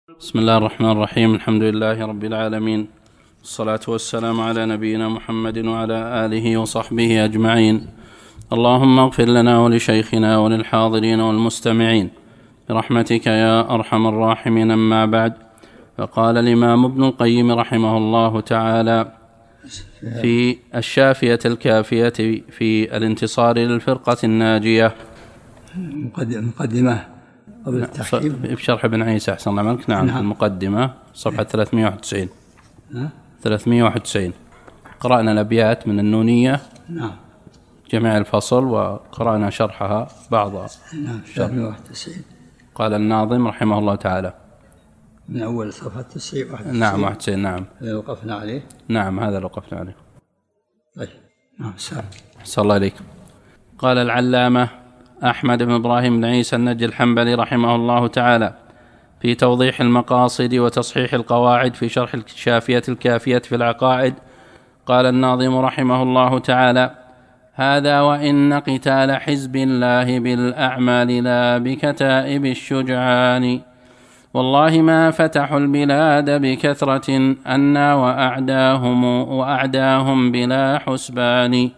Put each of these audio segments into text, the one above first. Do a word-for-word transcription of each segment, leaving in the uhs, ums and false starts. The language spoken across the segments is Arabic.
بسم الله الرحمن الرحيم. الحمد لله رب العالمين، والصلاة والسلام على نبينا محمد وعلى آله وصحبه أجمعين. اللهم اغفر لنا ولشيخنا وللحاضرين والمستمعين برحمتك يا أرحم الراحمين. أما بعد، فقال الإمام ابن القيم رحمه الله تعالى في الشافية الكافية في الانتصار للفرقة الناجية، مقدمة قبل التحكيم بشرح ابن عيسى أحسن الله عليك. نعم، نعم. المقدمة صفحة ثلاثمائة وواحد وتسعين ثلاثمائة وواحد وتسعين. قرأنا الأبيات من النونية، نعم، جميع الفصل، وقرأنا شرحها بعضها. نعم، ثلاثمائة وواحد وتسعين. قال الناظم رحمه الله تعالى من أول صفحة تسعين. نعم، واحد وتسعين. نعم، هذا وقفنا عليه. نعم، هذا اللي وقفنا عليه. طيب، نعم، سلام. أحسن الله إليك. قال العلامة أحمد بن إبراهيم بن عيسى النجي الحنبلي رحمه الله تعالى في توضيح المقاصد وتصحيح القواعد في شرح الشافية الكافية في العقائد، قال الناظم رحمه الله تعالى: هذا وإن قتال حزب الله بالأعمال لا بكتائب الشجعان، والله ما فتحوا البلاد بكثرة أنا وأعداهم وأعداهم بلا حسبان،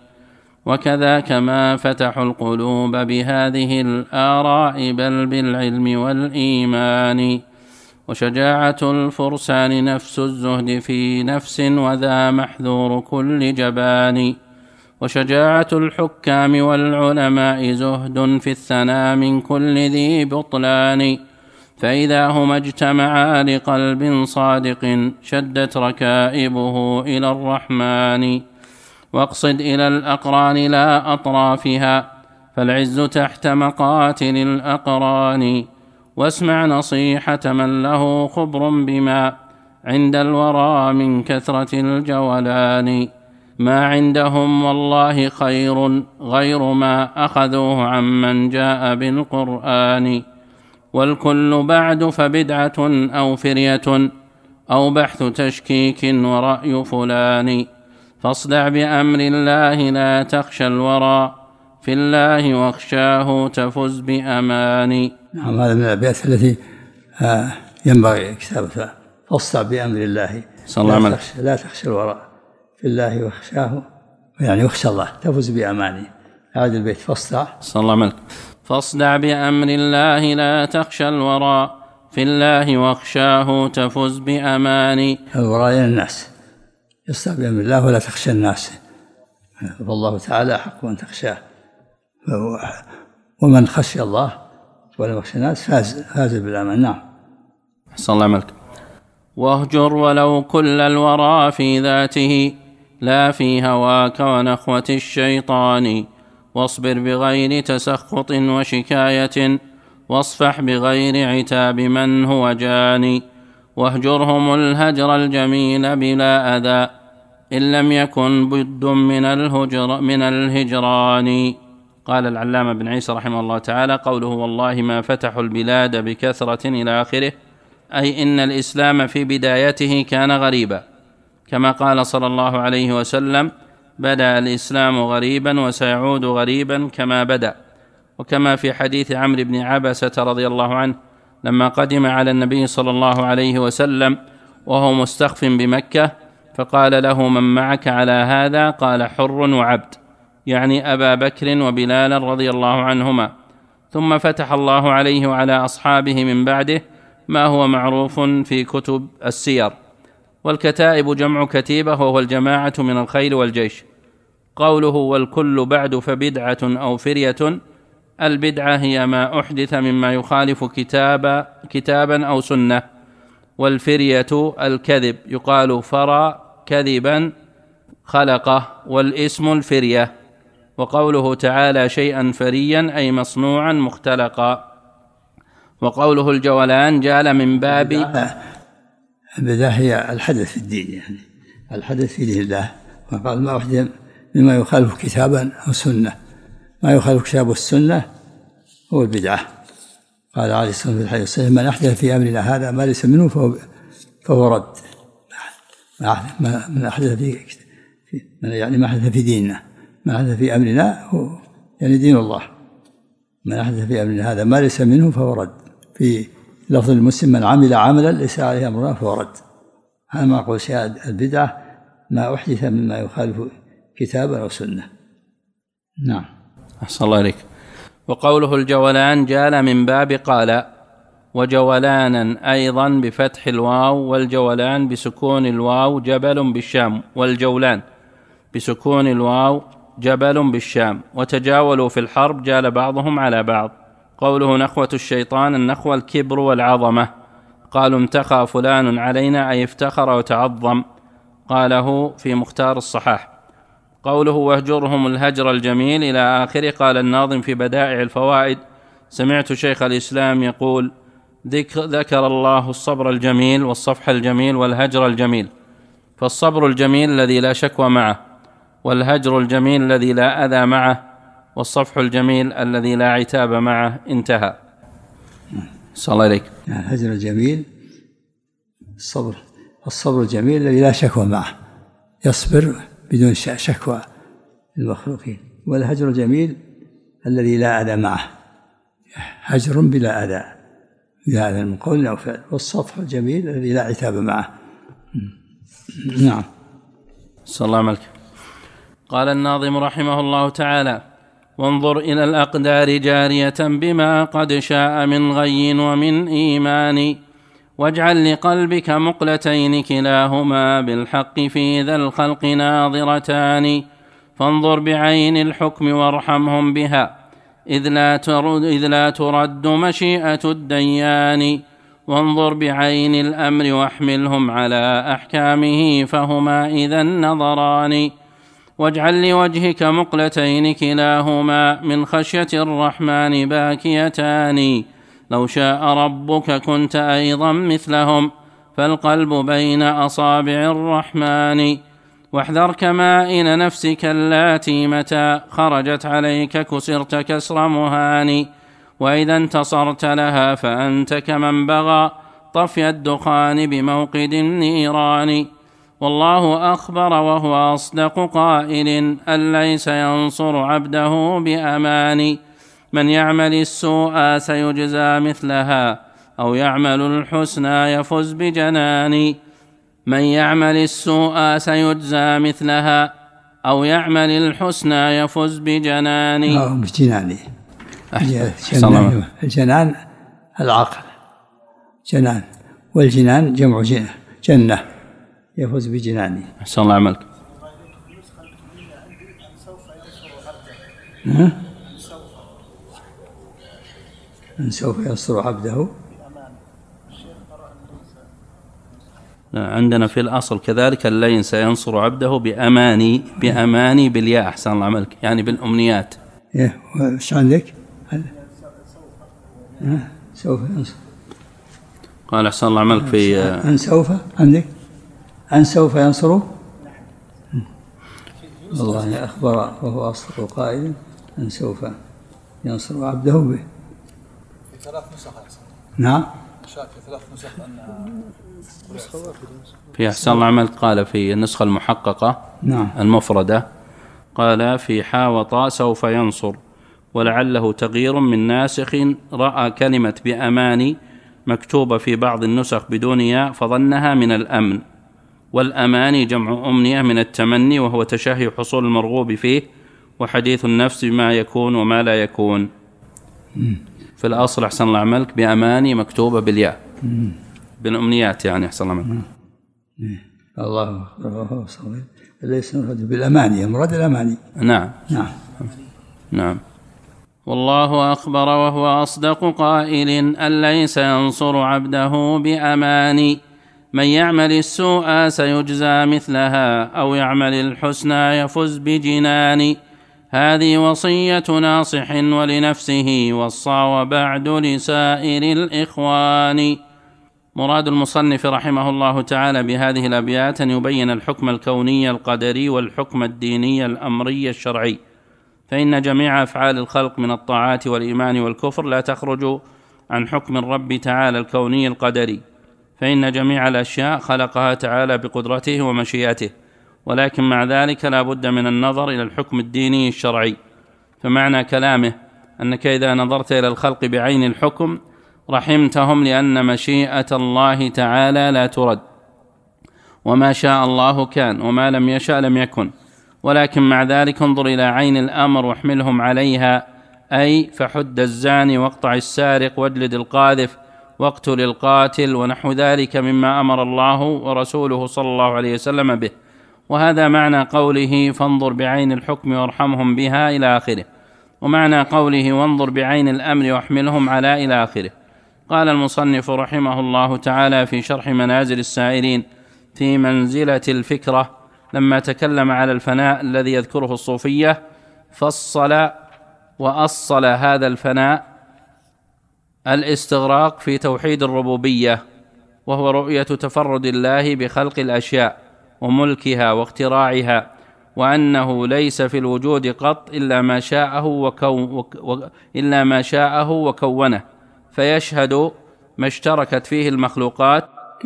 وكذاك ما فتحوا القلوب بهذه الآراء بل بالعلم والإيمان، وشجاعة الفرسان نفس الزهد في نفس وذا محذور كل جبان، وشجاعة الحكام والعلماء زهد في الثنى من كل ذي بطلان، فإذا هما اجتمعا لقلب صادق شدت ركائبه إلى الرحمن، واقصد إلى الأقران لا أطرافها فالعز تحت مقاتل الأقران، واسمع نصيحة من له خبر بما عند الورى من كثرة الجولان، ما عندهم والله خير غير ما أخذوه عمن جاء بالقرآن، والكل بعد فبدعة أو فرية أو بحث تشكيك ورأي فلان، فاصدع بأمر الله لا تخشى الورى في الله واخشاه تفز بأمان. نعم، هذا من الأبيات التي ينبغي كتابتها. فاصدع بأمر الله لا تخشى, لا تخشى الورى في الله واخشاه، يعني واخشى الله تفز بأماني. هذا البيت فاصدع صلى الله عليه فاصدع بأمر الله لا تخشى الورى في الله واخشاه تفز بأمان. الورى يعني الناس، يصدع بأمر الله ولا تخشى الناس، فالله تعالى حق أن تخشاه، ومن خشي الله ولم يخشى الناس فاز فاز بالأمان. نعم. أحسن الله عملك. واهجر ولو كل الورى في ذاته لا في هواك ونخوة الشيطان، واصبر بغير تسخط وشكاية واصفح بغير عتاب من هو جاني، واهجرهم الهجر الجميل بلا أذى إن لم يكن بد من الهجر من الهجران. قال العلامة بن عيسى رحمه الله تعالى: قوله والله ما فتحوا البلاد بكثرة إلى آخره، أي إن الإسلام في بدايته كان غريبا، كما قال صلى الله عليه وسلم: بدأ الإسلام غريبا وسيعود غريبا كما بدأ، وكما في حديث عمرو بن عبسة رضي الله عنه لما قدم على النبي صلى الله عليه وسلم وهو مستخف بمكة، فقال له: من معك على هذا؟ قال: حر وعبد، يعني أبا بكر وبلالا رضي الله عنهما. ثم فتح الله عليه وعلى أصحابه من بعده ما هو معروف في كتب السير، والكتائب جمع كتيبة وهو الجماعة من الخيل والجيش. قوله والكل بعد فبدعة أو فرية، البدعة هي ما أحدث مما يخالف كتاب كتابا أو سنة، والفرية الكذب، يقال فرى كذبا خلقه، والاسم الفرية. وقوله تعالى شيئا فريا أي مصنوعا مختلقا. وقوله الجولان جال من باب البدعة هي الحدث في الدين، يعني الحدث في دين الله، وقال ما أحدث مما يخالف كتابا أو سنة، ما يخالف كتاب والسنة هو البدعة. قال عليه الصلاة والسلام في الحديث الصحيح: من أحدث في أمرنا هذا ما ليس منه فهو, فهو رد. من أحدث في يعني ما أحدث في ديننا، ما أحدث في أمرنا هو يعني دين الله. من أحدث في أمرنا هذا ما ليس منه فهو رد. في لفظ المسلم من عمل عملا ليس عليه أمرنا فهو رد. هذا ما أقول شيء البدعة ما أحدث مما يخالف كتابا أو سنة. نعم. أحسن الله إليك. وقوله الجولان جال من باب قال، وجولانا أيضا بفتح الواو، والجولان بسكون الواو جبل بالشام، والجولان بسكون الواو جبل بالشام. وتجاولوا في الحرب جال بعضهم على بعض. قوله نخوة الشيطان، النخوة الكبر والعظمة. قالوا انتخى فلان علينا أي افتخر وتعظم، قاله في مختار الصحاح. قوله واهجرهم الهجر الجميل إلى آخره. قال الناظم في بدائع الفوائد: سمعت شيخ الإسلام يقول: ذكر الله الصبر الجميل والصفح الجميل والهجر الجميل، فالصبر الجميل الذي لا شكوى معه، والهجر الجميل الذي لا أذى معه، والصفح الجميل الذي لا عتاب معه. انتهى. صلى الله عليك. الهجر الجميل الصبر الصبر الجميل الذي لا شكوى معه، يصبر بدون شكوى المخلوقين. والهجر الجميل الذي لا أذى معه، هجر بلا أذى بلا أذى من قول أو فعل. والصفح الجميل الذي لا عتاب معه. نعم. صلى الله عليك. قال الناظم رحمه الله تعالى: وانظر إلى الأقدار جارية بما قد شاء من غي ومن إيمان، واجعل لقلبك مقلتين كلاهما بالحق في ذا الخلق ناظرتان، فانظر بعين الحكم وارحمهم بها إذ لا ترد, إذ لا ترد مشيئة الديان، وانظر بعين الأمر واحملهم على أحكامه فهما إذا النظران، واجعل لوجهك مقلتين كلاهما من خشية الرحمن باكيتان، لو شاء ربك كنت أيضا مثلهم فالقلب بين أصابع الرحمن، واحذر كمائن نفسك اللاتي متى خرجت عليك كسرت كسر مهان، وإذا انتصرت لها فأنت كمن بغى طفي الدخان بموقد النيران، والله أخبر وهو أصدق قائل أن ليس ينصر عبده بأمان، من يعمل السوء سيجزى مثلها أو يعمل الحسنى يفز بجنان، من يعمل السوء سيجزى مثلها أو يعمل الحسنى يفز بجنان. أو بجنان. الجنان, الجنان العقل جنان، والجنان جمع جنة, جنة يفوز بجنانه. أحسن الله عملك. من سوف ينصر عبده. عندنا في الأصل كذلك اللين سينصر عبده بأماني، بأماني بالياء. أحسن الله عملك، يعني بالأمنيات. إيه وش عندك؟ سوف ينصر. قال أحسن الله عملك في أن سوف عندك أن سوف ينصره. والله أخبر وهو أصدق قائل أن سوف ينصر عبده به. في ثلاث نسخ. نعم. شاك في ثلاث نسخ أن في أحسن الله عملك قال في النسخة المحققة نعم المفردة قال في حا وطاء سوف ينصر، ولعله تغيير من ناسخ رأى كلمة بأماني مكتوبة في بعض النسخ بدون ياء فظنها من الأمن، والأماني جمع أمنية من التمني وهو تشهي حصول المرغوب فيه وحديث النفس بما يكون وما لا يكون. في الأصل أحسن الله عملك بأماني مكتوبة بالياء بالأمنيات، يعني أحسن الله عملك. الله أكبر. ليس مراد بالأماني، مراد الأماني. نعم نعم نعم. والله أخبر وهو أصدق قائل أن ليس ينصر عبده بأماني، من يعمل السوء سيجزى مثلها أو يعمل الحسنى يفز بجنان، هذه وصية ناصح ولنفسه وصى وبعد لسائر الإخوان. مراد المصنف رحمه الله تعالى بهذه الأبيات أن يبين الحكم الكوني القدري والحكم الديني الأمري الشرعي، فإن جميع أفعال الخلق من الطاعات والإيمان والكفر لا تخرج عن حكم الرب تعالى الكوني القدري، فإن جميع الأشياء خلقها تعالى بقدرته ومشيئته، ولكن مع ذلك لا بد من النظر إلى الحكم الديني الشرعي. فمعنى كلامه أنك إذا نظرت إلى الخلق بعين الحكم رحمتهم، لأن مشيئة الله تعالى لا ترد، وما شاء الله كان، وما لم يشأ لم يكن. ولكن مع ذلك انظر إلى عين الأمر واحملهم عليها، أي فحد الزاني واقطع السارق واجلد القاذف واقتل القاتل ونحو ذلك مما أمر الله ورسوله صلى الله عليه وسلم به. وهذا معنى قوله فانظر بعين الحكم وارحمهم بها إلى آخره، ومعنى قوله وانظر بعين الأمر واحملهم على إلى آخره. قال المصنف رحمه الله تعالى في شرح منازل السائرين في منزلة الفكرة لما تكلم على الفناء الذي يذكره الصوفية، فصل وأصل هذا الفناء الاستغراق في توحيد الربوبية، وهو رؤية تفرد الله بخلق الأشياء وملكها واختراعها، وأنه ليس في الوجود قط إلا ما شاءه وكو إلا ما شاءه وكونه، فيشهد ما اشتركت فيه المخلوقات.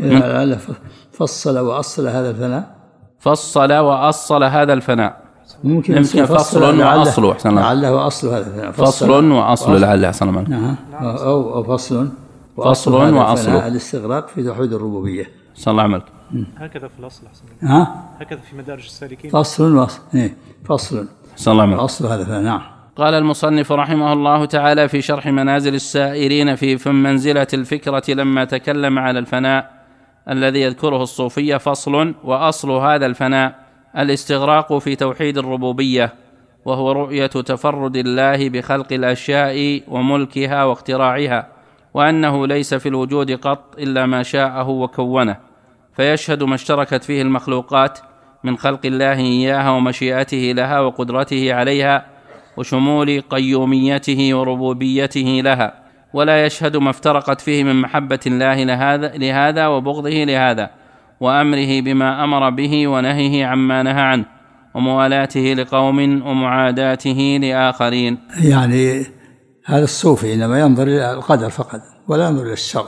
فصل وأصل هذا الفناء، فصل وأصل هذا الفناء، ممكن يمكن فصل وأصل أحسن لعله وأصل هذا الفناء، فصل وأصل لعله أحسن منه، نعم، أو فصل فصل وأصل الاستغراق في توحيد الربوبية. صلى الله عملك. هكذا في الأصل أحسن، ها هكذا في مدارج السالكين، فصل وأصل، إيه فصل صلى الله عملك أصل هذا الفناء. نعم. قال المصنف رحمه الله تعالى في شرح منازل السائرين في منزلة الفكرة لما تكلم على الفناء الذي يذكره الصوفية، فصل وأصل هذا الفناء الاستغراق في توحيد الربوبية، وهو رؤية تفرد الله بخلق الأشياء وملكها واختراعها، وأنه ليس في الوجود قط إلا ما شاءه وكونه، فيشهد ما اشتركت فيه المخلوقات من خلق الله إياها ومشيئته لها وقدرته عليها وشمول قيوميته وربوبيته لها، ولا يشهد ما افترقت فيه من محبة الله لهذا, لهذا وبغضه لهذا، وأمره بما أمر به ونهيه عما نهى عنه، وموالاته لقوم ومعاداته لآخرين. يعني هذا الصوفي إنما ينظر إلى القدر فقط ولا ينظر إلى الشرع،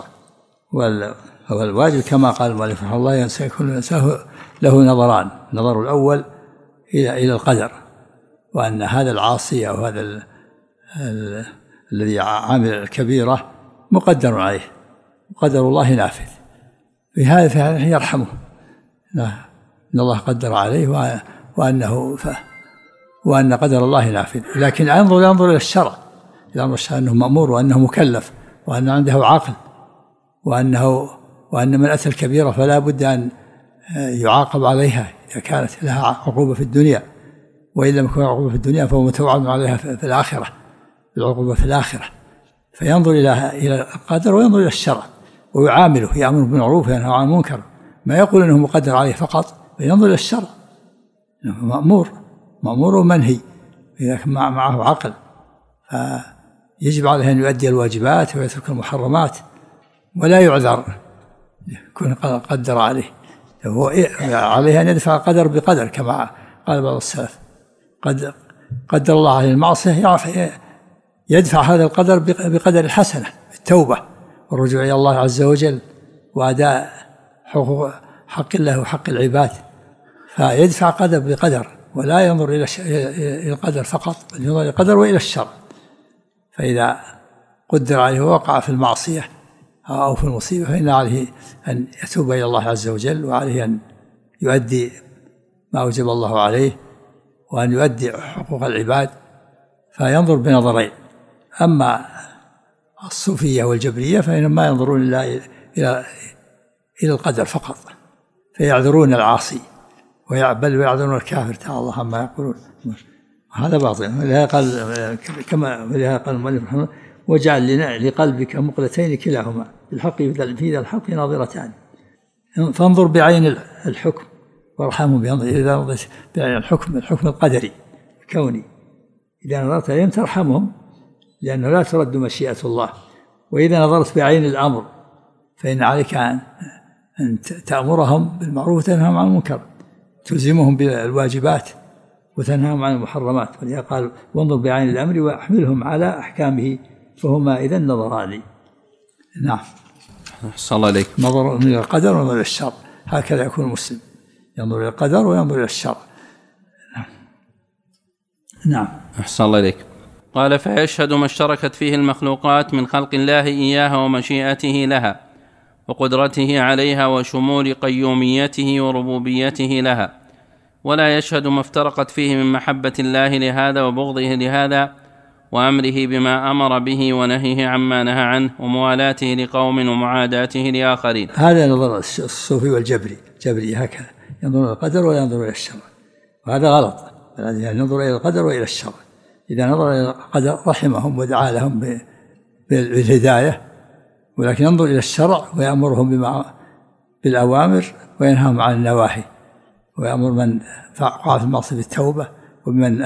والواجب كما قال المؤلف رحمه الله سيكون الإنسان له نظران: النظر الأول إلى إلى القدر، وأن هذا العاصي أو هذا ال ال الذي عامل الكبيرة مقدر عليه، وقدر الله نافذ، في هذا يرحمه، إن الله قدر عليه وأنه ف وأن قدر الله نافذ. لكن ينظر ينظر إلى الشرع، ينظر أنه مأمور وأنه مكلف وأن عنده عقل، وأنه وأن من أتى الكبيرة فلا بد أن يعاقب عليها إذا كانت لها عقوبة في الدنيا، وإن لم يكن عقوبة في الدنيا فهو متوعد عليها في الآخرة، العقوبة في الآخرة. فينظر إلى إلى القدر وينظر إلى الشرع ويعامله، يأمر بالمعروف وينهى عن المنكر، ما يقول أنه مقدر عليه فقط، فينظر إلى الشرع، إنه مأمور مأمور ومنهي إذا كان معه عقل، فيجب عليه أن يؤدي الواجبات ويترك المحرمات ولا يعذر يكون قدر عليه، هو عليه أن يدفع القدر بقدر كما قال بعض السلف: قد قدر الله عليه المعصية يدفع هذا القدر بقدر الحسنة، التوبة والرجوع إلى الله عز وجل وأداء حقوق حق الله وحق العباد، فيدفع قدر بقدر ولا ينظر إلى القدر فقط، بل ينظر إلى القدر وإلى الشر. فإذا قدر عليه ووقع في المعصية أو في المصيبة فإن عليه أن يتوب إلى الله عز وجل، وعليه أن يؤدي ما أوجب الله عليه وأن يؤدي حقوق العباد، فينظر بنظرين. أما الصوفية والجبرية فإنهم ما ينظرون إلا إلى إلى القدر فقط، فيعذرون العاصي بل ويعذرون الكافر، تعالى الله عما يقولون، هذا باطل. ولهذا قال كما ولهذا قال المؤلف رحمه الله: وجعل لقلبك مقلتين كلاهما بالحق في ذا الحق ناظرتان. فانظر بعين الحكم وارحمهم، بينظر إذا نظرت بعين الحكم الحكم القدري الكوني، إذا نظرت إليهم ترحمهم لأنه لا ترد مشيئة الله. وإذا نظرت بعين الأمر فإن عليك أن تأمرهم بالمعروف وتنهاهم عن المنكر، تلزمهم بالواجبات وتنهاهم عن المحرمات. ولذلك قال: وانظر بعين الأمر واحملهم على أحكامه فهما إذا نظران. نعم. صلى الله عليك. نظر إلى القدر ونظر إلى الشر، هكذا يكون المسلم، ينظر إلى القدر وينظر إلى الشر. نعم. أحسن الله إليك. قال: فيشهد ما اشتركت فيه المخلوقات من خلق الله إياها ومشيئته لها وقدرته عليها وشمول قيوميته وربوبيته لها، ولا يشهد ما افترقت فيه من محبة الله لهذا وبغضه لهذا وأمره بما أمر به ونهيه عما نهى عنه وموالاته لقوم ومعاداته لآخرين. هذا نظر الصوفي والجبري، جبري هكذا ينظر إلى القدر ولا ينظر إلى الشرع، وهذا غلط. يعني ينظر إلى القدر وإلى الشرع. إذا نظر إلى القدر رحمهم ودعا لهم بالهداية، ولكن ينظر إلى الشرع ويأمرهم بما بالأوامر وينهاهم عن النواهي، ويأمر من وقع في المعصية بالتوبة، ومن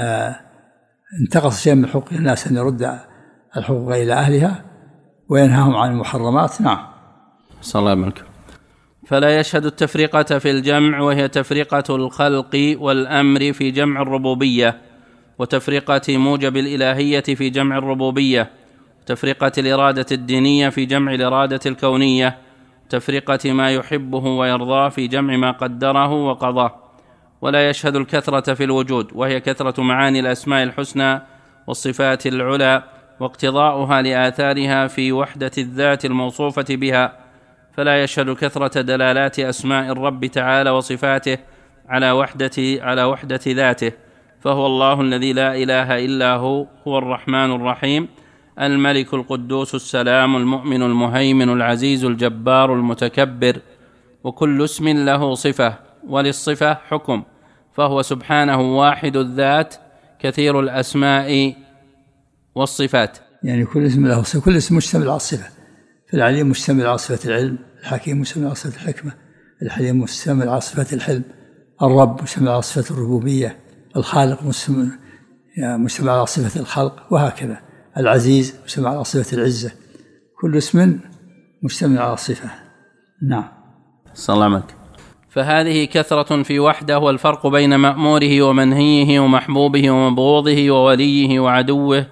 انتقص شيئا من حقوق الناس أن يرد الحقوق إلى أهلها، وينهاهم عن المحرمات. نعم. صلى الله عليه وسلم. فلا يشهد التفرقة في الجمع، وهي تفرقة الخلق والأمر في جمع الربوبية، وتفرقة موجب الإلهية في جمع الربوبية، وتفرقة الإرادة الدينية في جمع الإرادة الكونية، وتفرقة ما يحبه ويرضاه في جمع ما قدره وقضاه. ولا يشهد الكثرة في الوجود، وهي كثرة معاني الأسماء الحسنى والصفات العلى واقتضاؤها لآثارها في وحدة الذات الموصوفة بها، فلا يشهد كثرة دلالات أسماء الرب تعالى وصفاته على وحدة على وحدة ذاته، فهو الله الذي لا إله إلا هو، هو الرحمن الرحيم، الملك القدوس السلام المؤمن المهيمن العزيز الجبار المتكبر، وكل اسم له صفة، وللصفة حكم، فهو سبحانه واحد الذات كثير الأسماء والصفات. يعني كل اسم له صفة، كل اسم مشتمل على الصفة. فالعليم مشتمل على صفة العلم، الحكيم مشتمل على صفة الحكمة، الحليم مشتمل على صفة الحلم، الرب مشتمل على صفة الربوبية، الخالق مشتمل مشتمل على صفة الخلق، وهكذا. العزيز مشتمل على صفة العزة، كل اسم مشتمل على صفة. نعم. صلى الله عليه وسلم. فهذه كثرة في وحده، والفرق بين مأموره ومنهيه ومحبوبه ومبغوضه ووليه وعدوه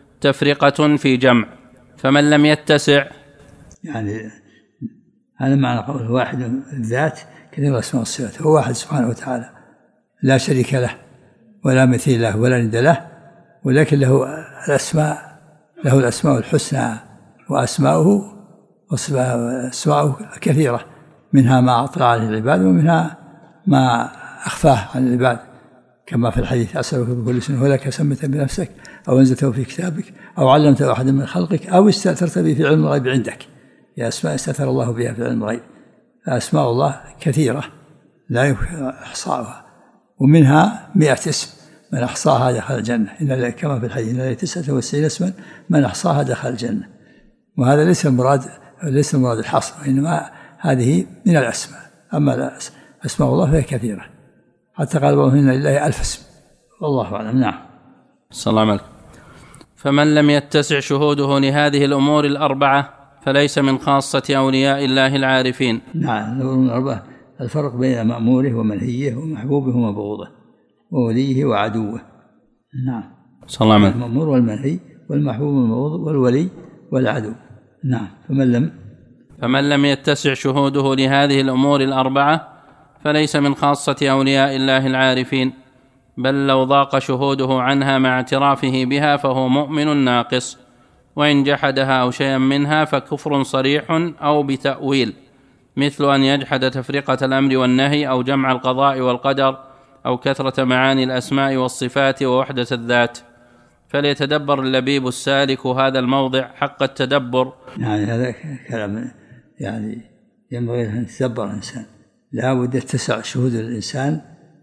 تفرقة في جمع. فمن لم يتسع، يعني هذا معنى قوله واحد الذات كثير الأسماء والصفات. هو واحد سبحانه وتعالى لا شريك له ولا مثيل له ولا ند له، ولكن له الأسماء له الأسماء الحسنى، وأسماؤه أسماؤه كثيرة، منها ما أطلع عليه العباد ومنها ما أخفاه عن العباد، كما في الحديث: أسألك بكل اسم هو لك سميت بنفسك أو أنزلته في كتابك أو علمته أحدا من خلقك أو استأثرت به في علم الغيب عندك. يا أسماء استأثر الله بها في علم الغيب. أسماء الله كثيرة لا يمكن إحصاؤها، ومنها مئة اسم، من أحصاها دخل الجنة، إن كما في الحديث: إن تسعة وتسعين اسما من أحصاها دخل الجنة. وهذا ليس المراد ليس المراد الحصر، وإنما هذه من الأسماء. أما أسماء الله فهي كثيرة، حتى قال بعضهم إن لله ألف اسم، والله أعلم. نعم. صلى الله عليه وسلم. فمن لم يتسع شهوده لهذه الأمور الأربعة فليس من خاصة أولياء الله العارفين. نعم. الأمور الأربعة الفرق بين مأموره ومنهيه ومحبوبه ومبغوضه ووليه وعدوه. نعم. صلى الله عليه وسلم. المأمور والمنهي والمحبوب والمبغوض والولي والعدو. نعم. فمن لم فمن لم يتسع شهوده لهذه الأمور الأربعة فليس من خاصة أولياء الله العارفين، بل لو ضاق شهوده عنها مع اعترافه بها فهو مؤمن ناقص، وإن جحدها أو شيئا منها فكفر صريح أو بتأويل، مثل أن يجحد تفرقة الأمر والنهي أو جمع القضاء والقدر أو كثرة معاني الأسماء والصفات ووحدة الذات. فليتدبر اللبيب السالك هذا الموضع حق التدبر. يعني هذا كلام يعني ينبغي أن يتدبر الإنسان، لا بد يتسع شهود الإنسان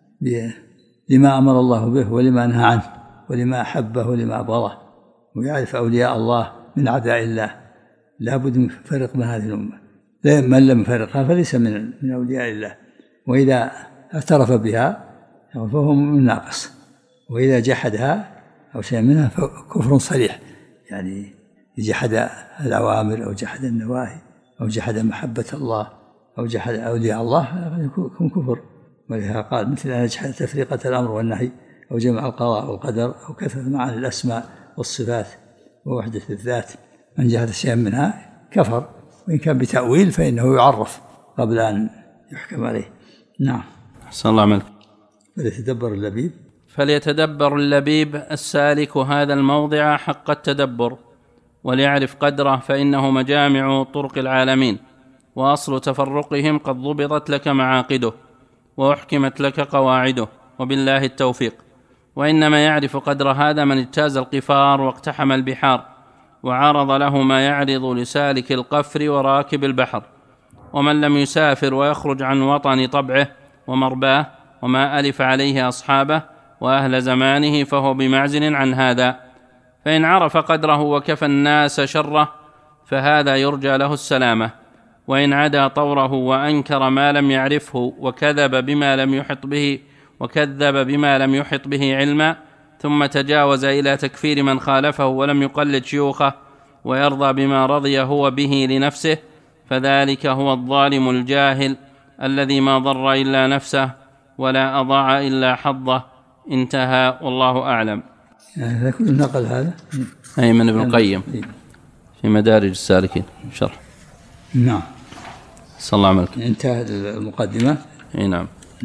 لما أمر الله به ولما نهى عنه ولما أحبه ولما أبغضه، ويعرف أولياء الله من أعداء الله. لا بد من فرق من هذه الأمة، من لم يفرقها فليس من من أولياء الله، وإذا اعترف بها فهو من ناقص، وإذا جحدها أو شيء منها فكفر صريح، يعني جحد الأوامر أو جحد النواهي أو جحد محبة الله أو جحد أولياء الله يكون كفر. ولهذا قال: مثل أن يجحد تفريقة الأمر والنهي أو جمع القضاء والقدر أو كثرة معاني الأسماء والصفات ووحدة الذات. من جحد شيئا منها كفر، وإن كان بتأويل فإنه يعرف قبل أن يحكم عليه. نعم. صلى الله عليه وسلم. فليتدبر اللبيب. فليتدبر اللبيب السالك هذا الموضع حق التدبر وليعرف قدره، فإنه مجامع طرق العالمين، وأصل تفرقهم قد ضبطت لك معاقده وأحكمت لك قواعده، وبالله التوفيق. وإنما يعرف قدر هذا من اجتاز القفار واقتحم البحار، وعرض له ما يعرض لسالك القفر وراكب البحر. ومن لم يسافر ويخرج عن وطن طبعه ومرباه وما ألف عليه أصحابه وأهل زمانه فهو بمعزل عن هذا. فإن عرف قدره وكفى الناس شره فهذا يرجى له السلامة. وإن عدا طوره وأنكر ما لم يعرفه وكذب بما لم يحط به وكذب بما لم يحط به علما، ثم تجاوز إلى تكفير من خالفه ولم يقلد شيوخه ويرضى بما رضي هو به لنفسه، فذلك هو الظالم الجاهل الذي ما ضر إلا نفسه ولا أضاع إلا حظه. انتهى، والله أعلم. هذا كله نقل هذا أي من ابن القيم في مدارج السالكين شرح. نعم. صلى الله عليه وسلم. انتهى المقدمة. اي نعم.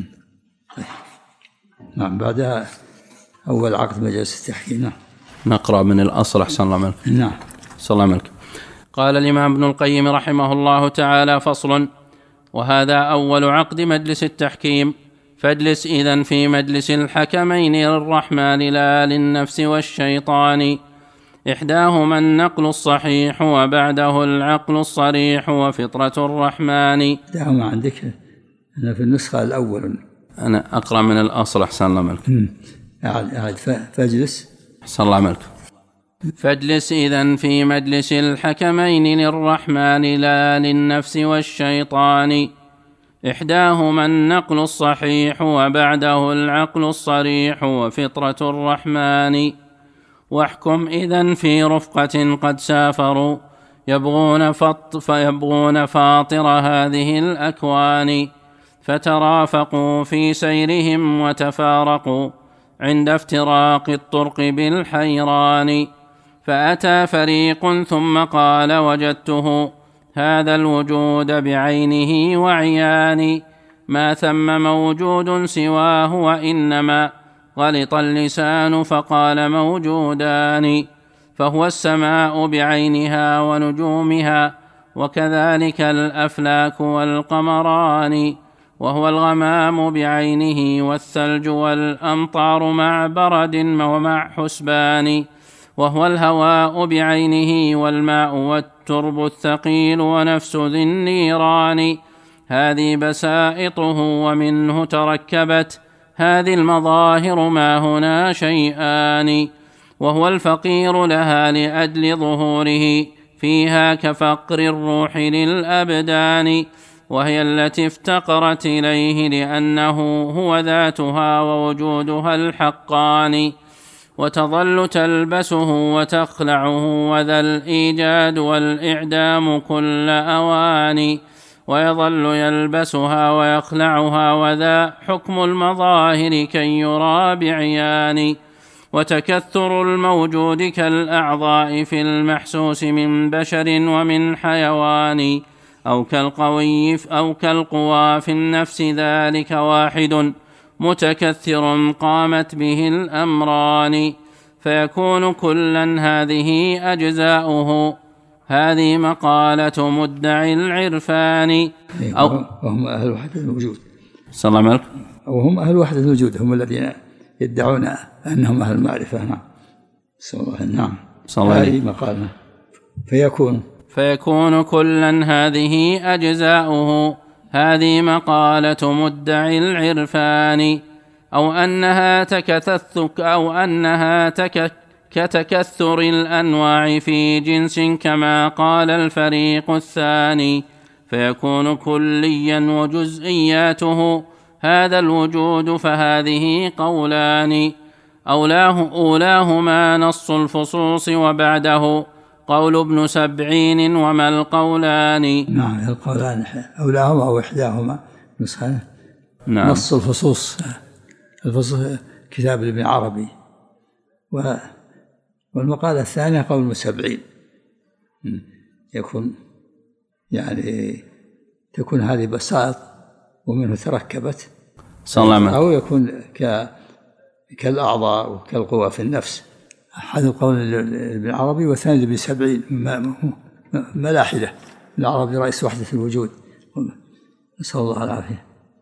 نعم. بعدها أول عقد مجلس التحكيم. نعم. نقرأ من الأصل أحسن الله عليك. نعم. صلى الله عليه وسلم. قال الإمام ابن القيم رحمه الله تعالى: فصل. وهذا أول عقد مجلس التحكيم، فاجلس إذن في مجلس الحكمين للرحمن لا للنفس والشيطان، إحداهما النقل الصحيح وبعده العقل الصريح وفطرة الرحمن. إحداهما عندك؟ أنا في النسخة الأول. أنا أقرأ من الأصل أحسن الله عليك. أعد أعد فاجلس. أحسن الله عليك. فاجلس إذن في مجلس الحكمين للرحمن لا للنفس والشيطان، إحداهما النقل الصحيح وبعده العقل الصريح وفطرة الرحمن. واحكم إذن في رفقة قد سافروا يبغون, فط فيبغون فاطر هذه الأكوان، فترافقوا في سيرهم وتفارقوا عند افتراق الطرق بالحيران. فأتى فريق ثم قال: وجدته هذا الوجود بعينه وعياني، ما ثم موجود سواه وإنما غلط اللسان فقال موجودان. فهو السماء بعينها ونجومها، وكذلك الأفلاك والقمران، وهو الغمام بعينه والثلج والأمطار مع برد ومع حسبان، وهو الهواء بعينه والماء والترب الثقيل ونفس ذي النيران. هذه بسائطه ومنه تركبت هذه المظاهر، ما هنا شيئان. وهو الفقير لها لأجل ظهوره فيها كفقر الروح للأبدان، وهي التي افتقرت إليه لأنه هو ذاتها ووجودها الحقان. وتظل تلبسه وتخلعه وذا الإيجاد والإعدام كل أوان، ويظل يلبسها ويخلعها وذا حكم المظاهر كي يرى بعيان. وتكثر الموجود كالأعضاء في المحسوس من بشر ومن حيوان، أو كالقوي أو كالقوى في النفس، ذلك واحد متكثر قامت به الأمران. فيكون كلا هذه أجزاؤه، هذه مقالة مدعي العرفان. أو وهم أهل وحدة الوجود. صلى الله عليه وسلم. وهم أهل وحدة الوجود، هم الذين يدعون أنهم أهل المعرفة. نعم. صلى الله عليه وسلم. نعم. هذه مقالة. فيكون فيكون كلا هذه أجزاؤه، هذه مقالة مدعي العرفان. أو أنها تكثثك أو أنها تك كتكثر الأنواع في جنس كما قال الفريق الثاني. فيكون كليا وجزئياته هذا الوجود، فهذه قولان. أولاه أولاهما نص الفصوص وبعده قول ابن سبعين، وما القولان؟ نعم القولان أولاهما أو إحداهما نسخة. نعم. نص الفصوص، الفصوص كتاب ابن عربي، والمقالة الثانية قول ابن سبعين. يكون يعني تكون هذه بسائط ومنه تركبت، صلى الله عليه وسلم. أو يكون ك كالأعضاء وكالقوى في النفس. أحد القول ابن عربي والثاني ابن سبعين ملاحدة. ابن عربي رئيس وحدة الوجود، نسأل الله العافية.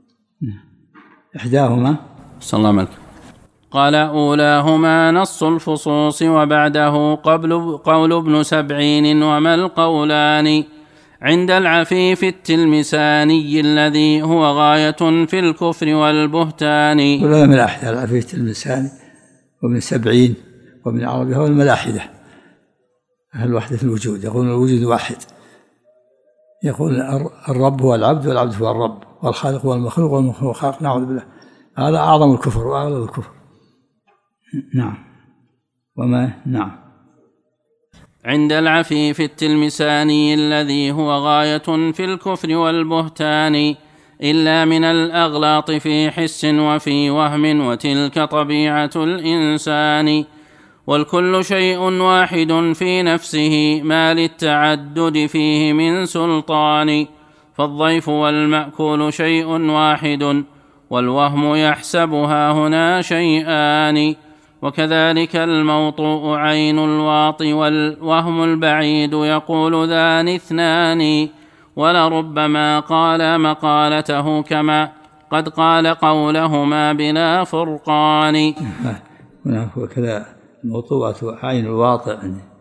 إحداهما صلى الله عليه وسلم. قال أولاهما نص الفصوص وبعده قبل قول ابن سبعين وما القولان عند العفيف التلمساني الذي هو غاية في الكفر والبهتان. ولا ملاحدة العفيف التلمساني وابن سبعين وابن عربي هو الملاحدة أهل وحدة الوجود، يقول الوجود واحد، يقول الرب هو العبد والعبد هو الرب والخالق هو المخلوق والمخلوق هو الخالق. نعوذ بالله، هذا أعظم الكفر وأغلظ الكفر. نعم. وما نعم عند العفيف التلمساني الذي هو غاية في الكفر والبهتان إلا من الأغلاط في حس وفي وهم وتلك طبيعة الإنسان والكل شيء واحد في نفسه ما للتعدد فيه من سلطان فالضيف والمأكول شيء واحد والوهم يحسبها هنا شيئان وكذلك الموطوء عين الواطي والوهم البعيد يقول ذان اثنان ولربما قال مقالته كما قد قال قولهما بلا فرقان. وكذا موطوءة عين الواطئ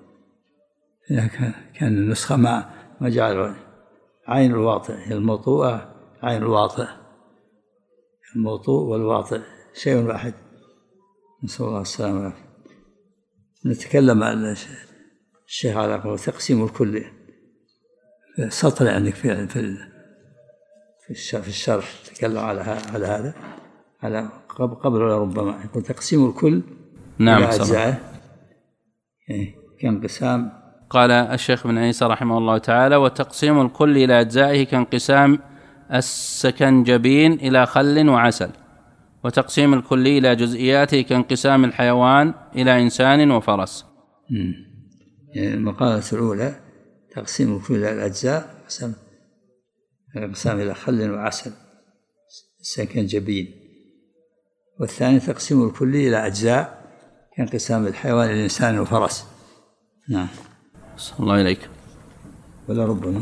كان النسخة ما ما جعل عين الواطئ، الموطوءة عين الواطئ، الموطوء والواطئ شيء واحد، نسأل الله السلامة والعافية. نتكلم عن الشيخ على قول تقسيم الكل سطر عندك في في في الشرح تكلم على على هذا على قبل ولا ربما يقول تقسيم الكل نعم أجزاء كانقسام. قال الشيخ بن عيسى رحمه الله تعالى وتقسيم الكل إلى أجزائه كانقسام السكنجبين إلى خل وعسل وتقسيم الكل إلى جزئياته كانقسام الحيوان إلى إنسان وفرس. يعني المقالة الأولى تقسيم الكل إلى الأجزاء انقسام إلى خل وعسل السكنجبين، والثاني تقسيم الكل إلى أجزاء كانقسام الحيوان إلى إنسان وفرس. نعم. صلى الله إليك. ولربما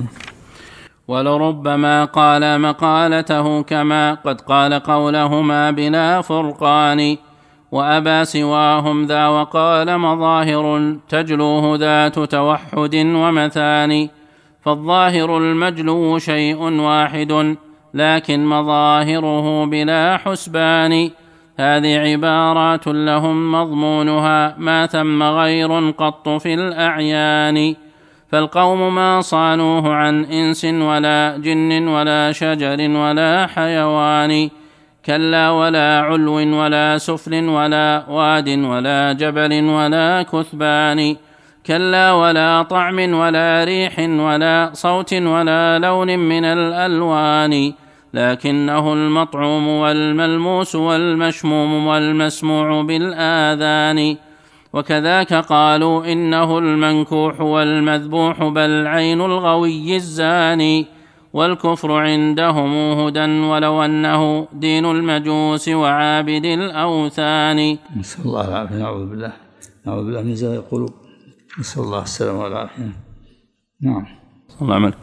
ولربما قال مقالته كما قد قال قولهما بلا فرقان وأبى سواهم ذا وقال مظاهر تجلوه ذات توحد ومثاني فالظاهر المجلو شيء واحد لكن مظاهره بلا حسبان هذه عبارات لهم مضمونها ما ثم غير قط في الأعيان فالقوم ما صانوه عن إنس ولا جن ولا شجر ولا حيوان كلا ولا علو ولا سفل ولا واد ولا جبل ولا كثبان كلا ولا طعم ولا ريح ولا صوت ولا لون من الألوان لكنه المطعوم والملموس والمشموم والمسموع بالآذان وكذاك قالوا إنه المنكوح والمذبوح بل عين الغوي الزاني والكفر عندهم هدى ولو أنه دين المجوس وعابد الأوثان. نسأل الله العافية. نعوذ بالله نعوذ بالله من زوال القلوب، نسأل الله السلامة والعافية. نعم. الله عمل.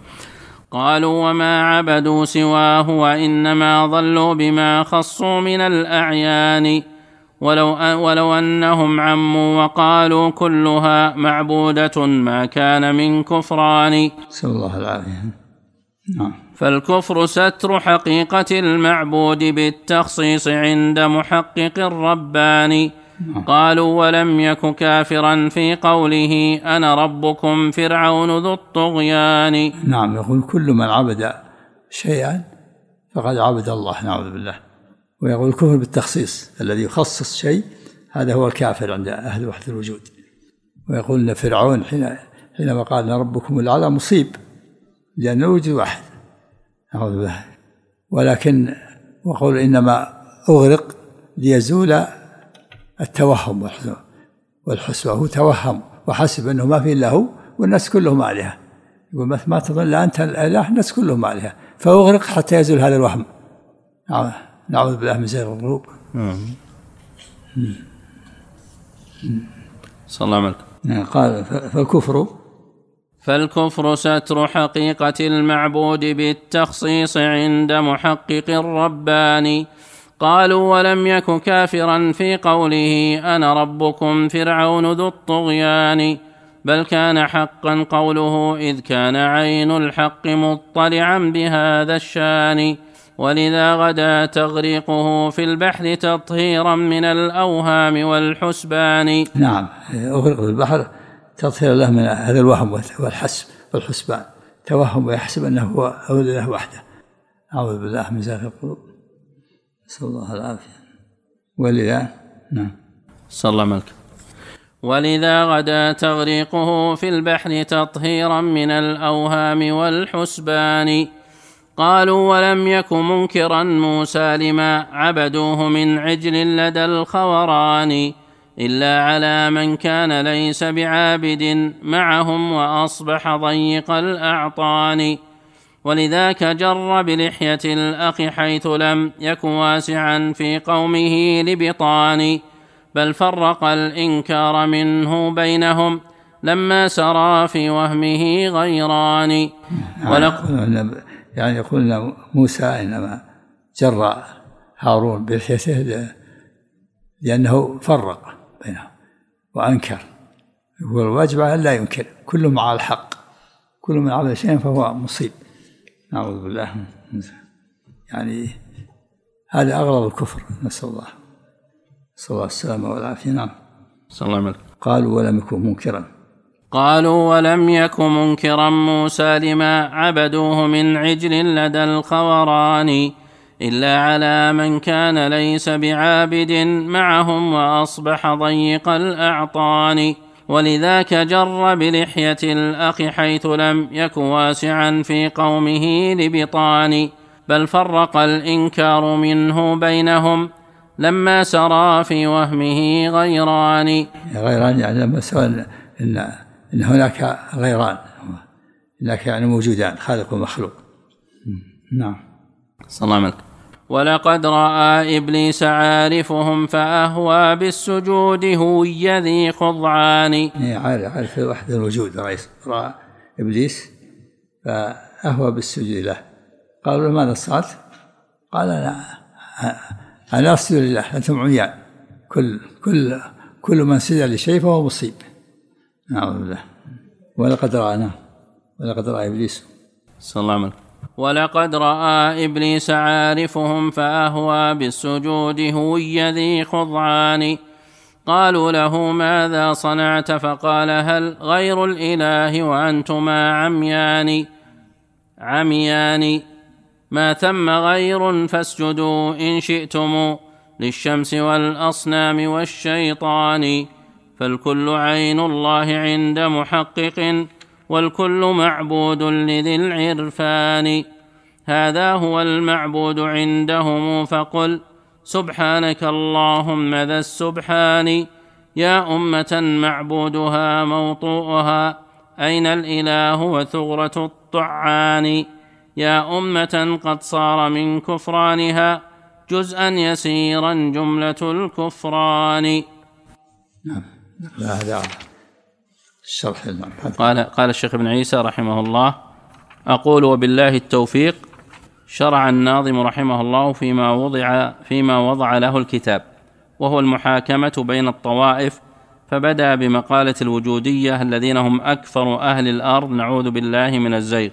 قالوا وما عبدوا سواه وإنما ضلوا بما خصوا من الأعيان ولو, ولو أنهم عموا وقالوا كلها معبودة ما كان من كفران. نسأل الله العافية. نعم. فالكفر ستر حقيقة المعبود بالتخصيص عند محقق الرباني. نعم. قالوا ولم يك كافرا في قوله أنا ربكم فرعون ذو الطغيان. نعم. يقول كل من عبد شيئا فقد عبد الله، نعوذ بالله. ويقول الكفر بالتخصيص الذي يخصص شيء هذا هو الكافر عند أهل وحدة الوجود. ويقول أن فرعون حينما قال أنا ربكم الأعلى مصيب لأنه وجود واحد، نعوذ بالله. ولكن وقول إنما أغرق ليزول التوهم والحسوة، هو توهم وحسب أنه ما في إلا هو والناس كلهم عليها، يقول ما تظن أنت الإله الناس كلهم عليها، فأغرق حتى يزول هذا الوهم. نعوذ بالله من زيغ القلوب. صلى الله عليه وسلم. قال فالكفر فالكفر ستر حقيقة المعبود بالتخصيص عند محقق الرباني. قالوا ولم يك كافرا في قوله أنا ربكم فرعون ذو الطغيان، بل كان حقا قوله إذ كان عين الحق مطلعا بهذا الشان، ولذا غدا تغريقه في البحر تطهيرا من الأوهام والحسبان. نعم، أغرق البحر تطهيرا له من هذا الوهم والحسب والحسبان، توهم ويحسب أنه هو أولى له وحده. أعوذ بالله من زاغ القلوب، نسأل الله العافية. ولذا نعم صلى الله عليه وسلم. ولذا غدا تغريقه في البحر تطهيرا من الأوهام والحسبان. قالوا ولم يك منكرا موسى لما عبدوه من عجل لدى الخوران، إلا على من كان ليس بعابد معهم وأصبح ضيق الأعطان. ولذاك جر بلحية الأخ حيث لم يك واسعا في قومه لبطان، بل فرق الإنكار منه بينهم لما سرى في وهمه غيران. يعني يقول أن موسى إنما جر هارون بلحيته لأنه فرق بينهم وأنكر. هو الواجب أن لا ينكر، كل مع الحق، كل من عمل شيئا فهو مصيب. نعوذ بالله. يعني هذا أغلظ الكفر، نسأل الله نسأل الله السلامة والعافية. نعم صلى الله عليه وسلم. قالوا ولم يكن منكرا قالوا ولم يك منكرا موسى لما عبدوه من عجل لدى الخوران، إلا على من كان ليس بعابد معهم وأصبح ضيق الأعطان. ولذاك جر بلحية الأخ حيث لم يك واسعا في قومه لبطان، بل فرق الإنكار منه بينهم لما سرى في وهمه غيران. غيران يعني لما سوى إن, إن هناك غيران، هناك يعني موجودان، خالق ومخلوق. نعم صلى الله عليه وسلم. ولقد رأى إبليس عارفهم فأهوى بالسجود هوي ذي خضعان. عارف عارف وحده الوجود، رأى إبليس فأهوى بالسجود له. قالوا ماذا صارت؟ قال أنا أنا أسجد لله، أنتم عميان، كل كل كل من سجد لشيء فهو مصيب. نعوذ بالله. ولقد رأى ولقد رأى إبليس صلى الله عليه وسلم. ولقد رأى إبليس عارفهم فأهوى بالسجود هوي ذي خضعان. قالوا له ماذا صنعت؟ فقال هل غير الإله وأنتما عميان عميان ما ثم غير فاسجدوا إن شئتم للشمس والأصنام والشيطان، فالكل عين الله عند محقق والكل معبود لذي العرفان. هذا هو المعبود عندهم فقل سبحانك اللهم ذا السبحان. يا أمة معبودها موطوءها أين الإله وثغرة الطعان. يا أمة قد صار من كفرانها جزءا يسيرا جملة الكفران. نعم هذا الشرح. قال قال الشيخ ابن عيسى رحمه الله: أقول وبالله التوفيق. شرع الناظم رحمه الله فيما وضع فيما وضع له الكتاب، وهو المحاكمة بين الطوائف، فبدأ بمقالة الوجودية الذين هم أكثر أهل الأرض، نعوذ بالله من الزيغ.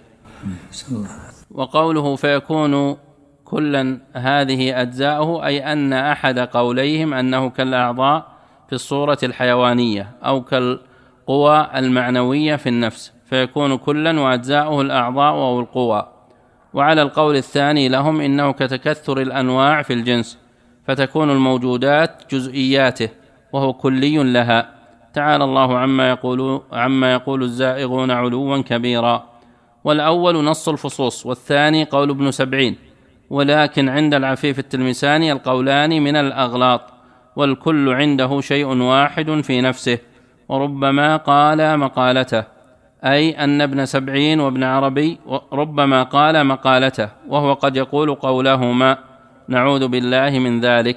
وقوله فيكون كلا هذه أجزاؤه، أي أن أحد قوليهم أنه كالأعضاء في الصورة الحيوانية أو كالقوى المعنوية في النفس، فيكون كلا وأجزاؤه الأعضاء أو القوى. وعلى القول الثاني لهم إنه كتكثر الأنواع في الجنس، فتكون الموجودات جزئياته وهو كلي لها. تعالى الله عما يقول, عما يقول الزائغون علوا كبيرا. والأول نص الفصوص، والثاني قول ابن سبعين. ولكن عند العفيف التلمساني القولان من الأغلاط، والكل عنده شيء واحد في نفسه، وربما قال مقالته، أي أن ابن سبعين وابن عربي ربما قال مقالته، وهو قد يقول قولهما، نعوذ بالله من ذلك.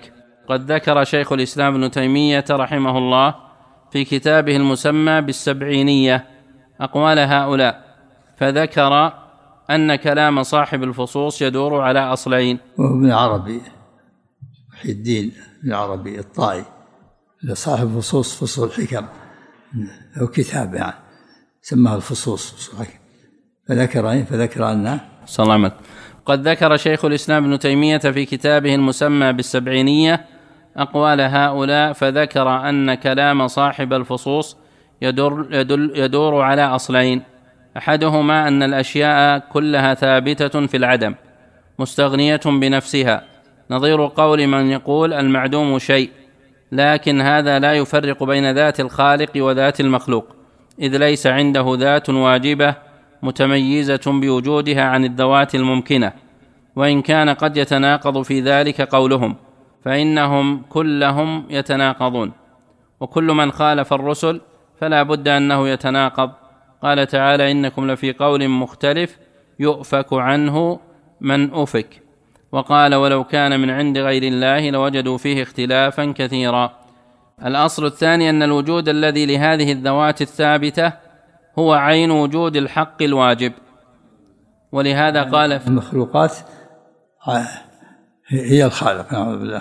قد ذكر شيخ الإسلام ابن تيمية رحمه الله في كتابه المسمى بالسبعينية أقوال هؤلاء، فذكر أن كلام صاحب الفصوص يدور على أصلين. وهو ابن عربي وحي الدين ابن عربي الطائي صاحب فصوص فصول الحكم، أو كتاب يعني سماه الفصوص فصول الحكم، فذكر فذكر أنه سلامت. قد ذكر شيخ الإسلام ابن تيمية في كتابه المسمى بالسبعينية أقوال هؤلاء، فذكر أن كلام صاحب الفصوص يدور, يدل يدور على أصلين، أحدهما أن الأشياء كلها ثابتة في العدم مستغنية بنفسها، نظير قول من يقول المعدوم شيء، لكن هذا لا يفرق بين ذات الخالق وذات المخلوق، إذ ليس عنده ذات واجبة متميزة بوجودها عن الذوات الممكنة، وإن كان قد يتناقض في ذلك قولهم، فإنهم كلهم يتناقضون، وكل من خالف الرسل فلا بد أنه يتناقض. قال تعالى: إنكم لفي قول مختلف يؤفك عنه من أفك. وقال: ولو كان من عند غير الله لوجدوا فيه اختلافا كثيرا. الأصل الثاني أن الوجود الذي لهذه الذوات الثابتة هو عين وجود الحق الواجب، ولهذا قال المخلوقات هي الخالق، نعوذ بالله.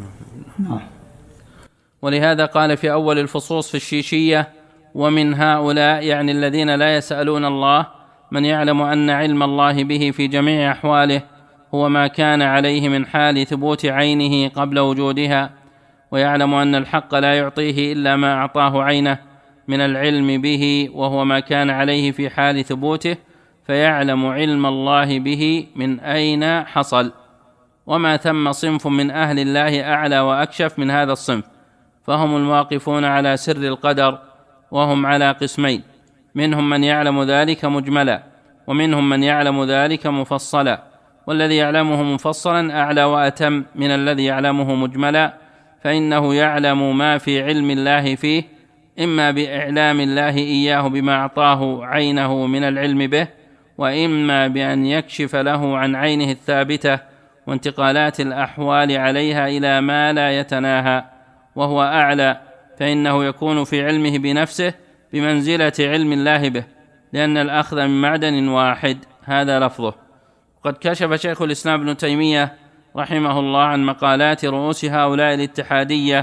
ولهذا قال في أول الفصوص في الشيشية: ومن هؤلاء، يعني الذين لا يسألون الله، من يعلم أن علم الله به في جميع أحواله هو ما كان عليه من حال ثبوت عينه قبل وجودها، ويعلم أن الحق لا يعطيه إلا ما أعطاه عينه من العلم به، وهو ما كان عليه في حال ثبوته، فيعلم علم الله به من أين حصل. وما ثم صنف من أهل الله أعلى وأكشف من هذا الصنف، فهم الواقفون على سر القدر، وهم على قسمين: منهم من يعلم ذلك مجملا، ومنهم من يعلم ذلك مفصلا، والذي يعلمه مفصلا أعلى وأتم من الذي يعلمه مجملا، فإنه يعلم ما في علم الله فيه، إما بإعلام الله إياه بما أعطاه عينه من العلم به، وإما بأن يكشف له عن عينه الثابتة وانتقالات الأحوال عليها إلى ما لا يتناهى، وهو أعلى، فإنه يكون في علمه بنفسه بمنزلة علم الله به، لأن الأخذ من معدن واحد، هذا لفظه. قد كشف شيخ الإسلام ابن تيمية رحمه الله عن مقالات رؤوس هؤلاء الاتحادية،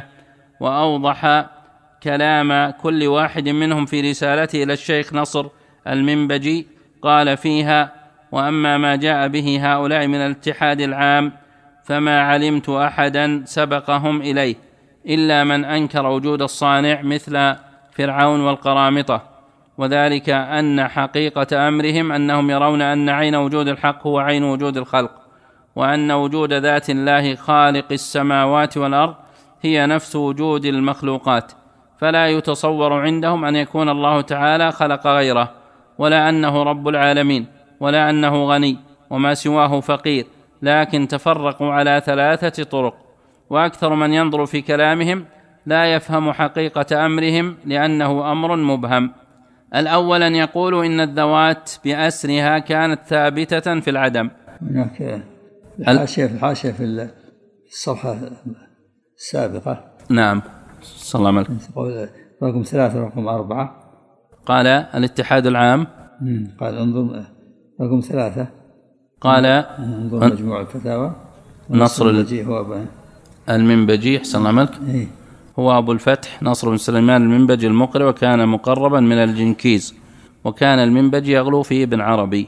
وأوضح كلام كل واحد منهم في رسالته إلى الشيخ نصر المنبجي، قال فيها: وأما ما جاء به هؤلاء من الاتحاد العام فما علمت أحدا سبقهم إليه إلا من أنكر وجود الصانع مثل فرعون والقرامطة، وذلك أن حقيقة أمرهم أنهم يرون أن عين وجود الحق هو عين وجود الخلق، وأن وجود ذات الله خالق السماوات والأرض هي نفس وجود المخلوقات، فلا يتصور عندهم أن يكون الله تعالى خلق غيره، ولا أنه رب العالمين، ولا أنه غني وما سواه فقير، لكن تفرقوا على ثلاثة طرق. وأكثر من ينظر في كلامهم لا يفهم حقيقة أمرهم، لأنه أمر مبهم. الأول أن يقولوا إن الذوات بأسرها كانت ثابتة في العدم. هناك الحاشية في الحاشية في الصفحة السابقة، نعم، صلى الله عليه وسلم، رقم ثلاثة رقم أربعة، قال الاتحاد العام، قال انظر رقم ثلاثة، قال انظر مجموع الفتاوى، نصر المنبجي هو أبو المنبجي حسن الله ملك إيه؟ هو أبو الفتح نصر بن سليمان المنبجي المقري، وكان مقربا من الجنكيز، وكان المنبجي يغلو فيه ابن عربي.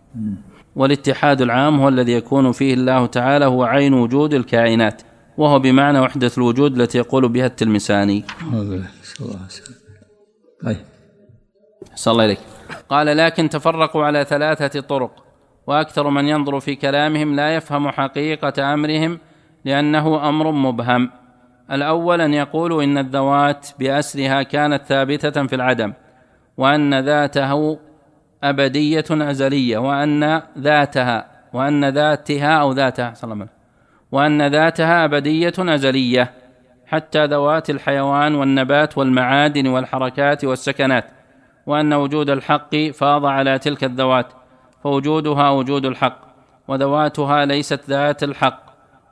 والاتحاد العام هو الذي يكون فيه الله تعالى هو عين وجود الكائنات، وهو بمعنى وحدة الوجود التي يقول بها التلمساني. طيب، صلى الله عليك. قال: لكن تفرقوا على ثلاثة طرق، وأكثر من ينظر في كلامهم لا يفهم حقيقة أمرهم، لأنه أمر مبهم. الأول أن يقولوا إن الذوات بأسرها كانت ثابتة في العدم، وأن ذاته أبدية أزلية، وأن ذاتها وأن ذاتها أو ذاتها وأن ذاتها أبدية أزلية، حتى ذوات الحيوان والنبات والمعادن والحركات والسكنات، وأن وجود الحق فاض على تلك الذوات، فوجودها وجود الحق، وذواتها ليست ذات الحق،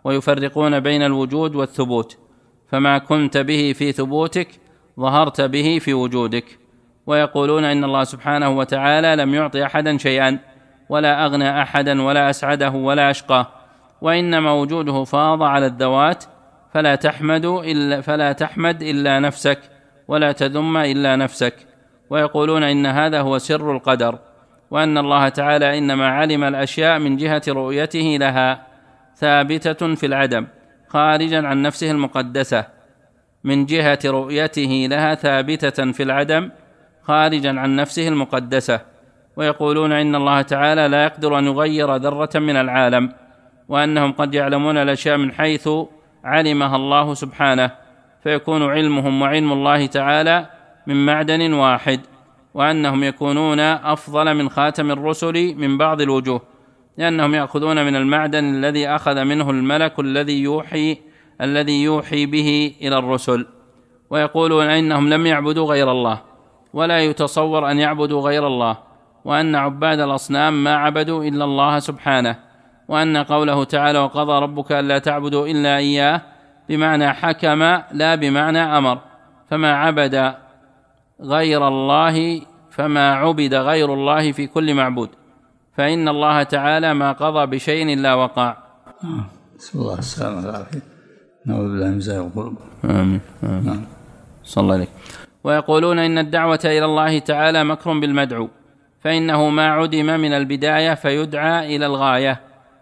ويفرقون بين الوجود والثبوت، فما كنت به في ثبوتك ظهرت به في وجودك. ويقولون إن الله سبحانه وتعالى لم يعطي أحدا شيئا، ولا أغنى أحدا، ولا أسعده، ولا أشقاه، وإنما وجوده فاض على الذوات، فلا تحمد إلا, فلا تحمد إلا نفسك، ولا تذم إلا نفسك. ويقولون إن هذا هو سر القدر، وأن الله تعالى إنما علم الأشياء من جهة رؤيته لها ثابتة في العدم خارجا عن نفسه المقدسة، من جهة رؤيته لها ثابتة في العدم خارجا عن نفسه المقدسة. ويقولون إن الله تعالى لا يقدر أن يغير ذرة من العالم، وأنهم قد يعلمون الأشياء من حيث علمها الله سبحانه، فيكون علمهم وعلم الله تعالى من معدن واحد، وأنهم يكونون أفضل من خاتم الرسل من بعض الوجوه، لأنهم يأخذون من المعدن الذي أخذ منه الملك الذي يوحي الذي يوحي به إلى الرسل. ويقولون إنهم لم يعبدوا غير الله، ولا يتصور أن يعبدوا غير الله، وأن عباد الأصنام ما عبدوا إلا الله سبحانه، وأن قوله تعالى وقضى ربك ألا تعبدوا إلا إياه بمعنى حكم لا بمعنى أمر، فما عبد غير الله فما عبد غير الله في كل معبود، فإن الله تعالى ما قضى بشيء إلا وقع. نسأل الله السلامة والعافية، نعوذ بالله من زيغ القلوب. آمين. آمين. صلى الله عليه. ويقولون إن الدعوة إلى الله تعالى مكر بالمدعو، فإنه ما عدم من البداية فيدعى إلى الغاية.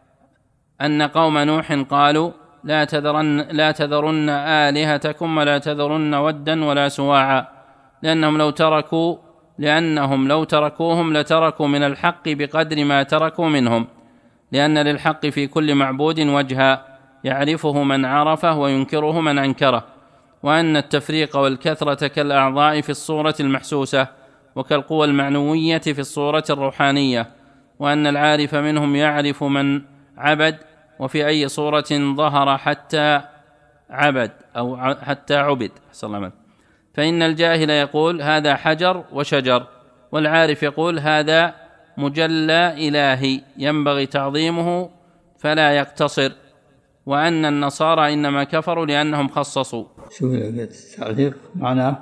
أن قوم نوح قالوا لا تذرن, لا تذرن آلهتكم ولا تذرن ودا ولا سواعا، لأنهم لو تركوا لأنهم لو تركوهم لتركوا من الحق بقدر ما تركوا منهم، لأن للحق في كل معبود وجها يعرفه من عرفه وينكره من أنكره، وأن التفريق والكثرة كالأعضاء في الصورة المحسوسة، وكالقوى المعنوية في الصورة الروحانية، وأن العارف منهم يعرف من عبد وفي أي صورة ظهر حتى عبد أو حتى عبد. فإن الجاهل يقول هذا حجر وشجر، والعارف يقول هذا مجلى إلهي ينبغي تعظيمه فلا يقتصر، وأن النصارى إنما كفروا لأنهم خصصوا. شو التعليق معناه؟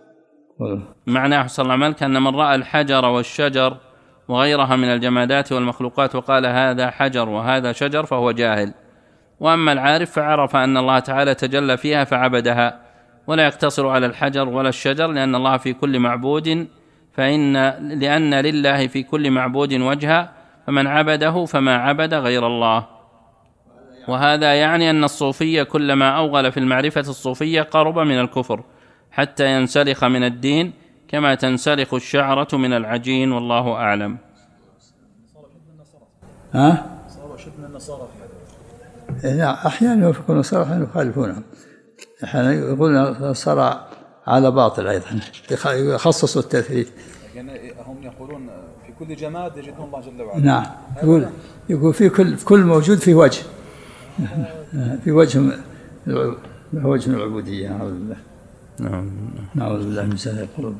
معناه صلى الله عليه وسلم أن من رأى الحجر والشجر وغيرها من الجمادات والمخلوقات وقال هذا حجر وهذا شجر فهو جاهل، وأما العارف فعرف أن الله تعالى تجلى فيها فعبدها، ولا يقتصر على الحجر ولا الشجر، لأن الله في كل معبود فإن لأن لله في كل معبود وجها، فمن عبده فما عبد غير الله. وهذا يعني أن الصوفية كلما أوغل في المعرفة الصوفية قرب من الكفر حتى ينسلخ من الدين كما تنسلخ الشعرة من العجين، والله أعلم. ها؟ صاروا شد من النصارى لا، أحيانا يوافقون النصارى وأحيانا يخالفونهم، أحيانا يقولون النصارى على باطل أيضا، يخصصوا التثليث. يعني هم يقولون في كل جماد يجدون الله جل وعلا. نعم، يقول يقول في كل في كل موجود في وجه في وجه وجه من العبودية. نعوذ بالله. نعم. نعوذ بالله من زيغ القلوب.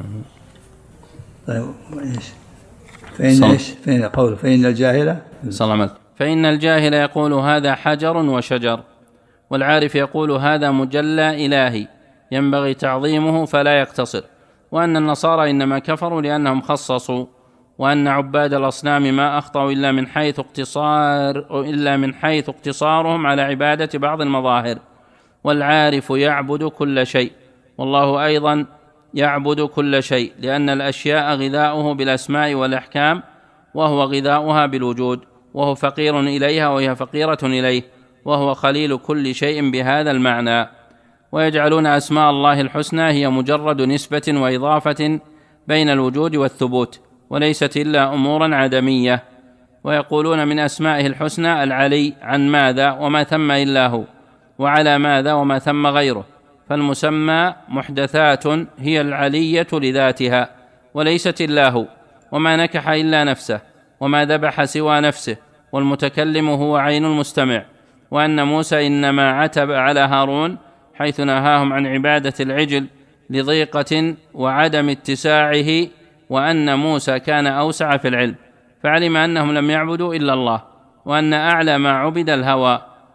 طيب ايش؟ فإن ايش؟ فإن قول فإن الجاهل صلى فإن الجاهل يقول هذا حجر وشجر، والعارف يقول هذا مجلى إلهي ينبغي تعظيمه فلا يقتصر، وأن النصارى إنما كفروا لأنهم خصصوا، وأن عباد الأصنام ما أخطأوا إلا من حيث اقتصار إلا من حيث اقتصارهم على عبادة بعض المظاهر، والعارف يعبد كل شيء، والله أيضا يعبد كل شيء، لأن الأشياء غذاؤه بالأسماء والأحكام، وهو غذاؤها بالوجود، وهو فقير إليها وهي فقيرة إليه، وهو خليل كل شيء بهذا المعنى. ويجعلون أسماء الله الحسنى هي مجرد نسبة وإضافة بين الوجود والثبوت، وليست إلا أمورا عدمية. ويقولون من أسمائه الحسنى العلي عن ماذا وما ثم إلا هو، وعلى ماذا وما ثم غيره، فالمسمى محدثات هي العلية لذاتها وليست إلا هو، وما نكح إلا نفسه، وما ذبح سوى نفسه، والمتكلم هو عين المستمع. وأن موسى إنما عتب على هارون حيث نهاهم عن عبادة العجل لضيقة وعدم اتساعه، وأن موسى كان أوسع في العلم، فعلم أنهم لم يعبدوا إلا الله، وأن أعلى ما عبد الهوى،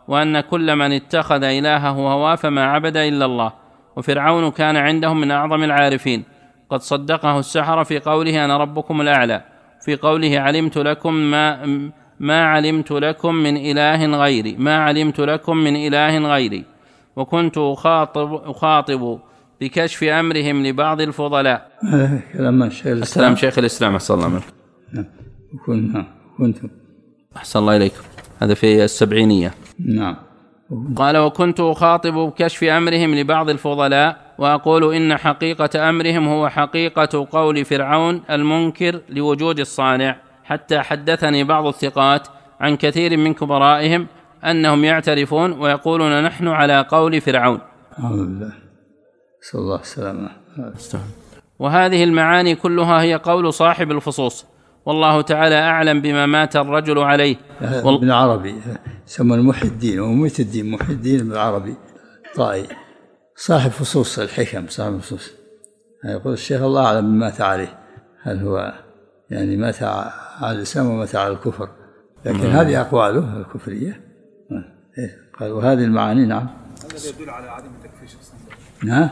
وأن كل من اتخذ إلهه هواه فما عبد إلا الله. وفرعون كان عندهم من أعظم العارفين، قد صدقه السحرة في قوله أنا ربكم الأعلى، في قوله علمت لكم ما, ما علمت لكم من إله غيري ما علمت لكم من إله غيري. وكنت أخاطب, أخاطب بكشف أمرهم لبعض الفضلاء. كلام شيخ الإسلام. السلام شيخ الإسلام. أحسن الله منك. كنا كنت أحسن الله إليكم. هذا في السبعينية. نعم. قال وكنت أخاطب بكشف أمرهم لبعض الفضلاء وأقول إن حقيقة أمرهم هو حقيقة قول فرعون المنكر لوجود الصانع، حتى حدثني بعض الثقات عن كثير من كبرائهم أنهم يعترفون ويقولون نحن على قول فرعون. أعوذ بالله، صلى الله السلامة. وهذه المعاني كلها هي قول صاحب الفصوص، والله تعالى أعلم بما مات الرجل عليه. ابن عربي سمى محي الدين وميت الدين، محي الدين ابن عربي طائي صاحب فصوص الحكم، صاحب الفصوص. يقول الشيخ الله أعلم بما مات عليه، هل هو يعني مات على الإسلام ومات على الكفر، لكن مم. هذه أقواله الكفرية. قال وهذه المعاني. نعم. الذي يدل على عدم تكفير شخص. نعم.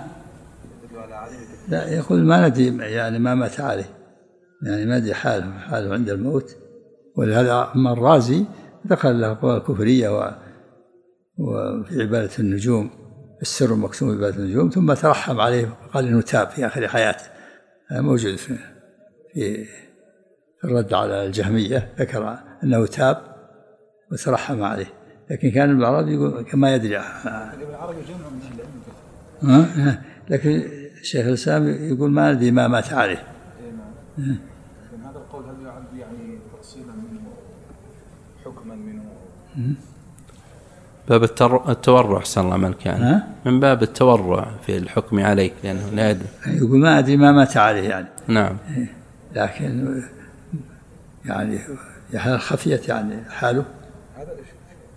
لا يقول ما ندري يعني ما مات عليه، يعني ما ادري حاله حاله عند الموت. ولهذا أما الرازي دخل له أقوال كفرية و... وفي عبادة النجوم، السر المكتوم عبادة النجوم، ثم ترحم عليه وقال إنه تاب في آخر حياته. موجود في في الرد على الجهمية، ذكر أنه تاب وترحم عليه، لكن كان ابن عربي يقول كما يدري. ابن عربي جمع من العلم، لكن الشيخ الإسلام يقول ما ندري ما مات عليه. هذا القول هل يعد يعني تفصيلا منه حكما منه؟ باب التورع. أحسن الله منك، يعني من باب التورع في الحكم عليه، لأنه لا يدري. يقول ما أدري ما مات عليه يعني. نعم. لكن يعني هل خفيت يعني حاله؟ هذا إيش؟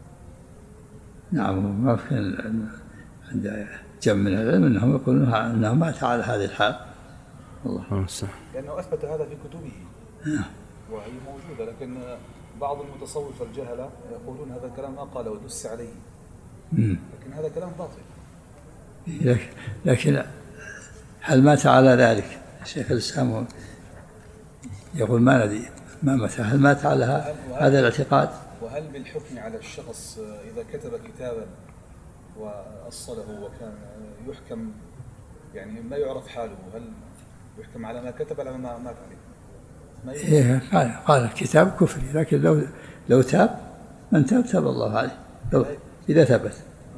نعم. ما في عند جمع من العلم أنهم يقولون أنه مات على هذه الحال. الله المستعان. لأنه أثبت هذا في كتبه وهي موجودة، لكن بعض المتصوفة الجهلة يقولون هذا الكلام ما قاله ودس عليه، لكن هذا كلام باطل. لكن هل مات على ذلك؟ الشيخ الإسلام يقول ما ندري ما مات، هل مات على هذا الاعتقاد؟ وهل بالحكم على الشخص إذا كتب كتابا وأصله وكان يحكم يعني ما يعرف حاله، هل يحكم على ما كتب على ما مات عليه؟ إيه قال قال الكتاب كفري، لكن لو لو تاب من تاب تاب الله عليه لو إذا ثبت.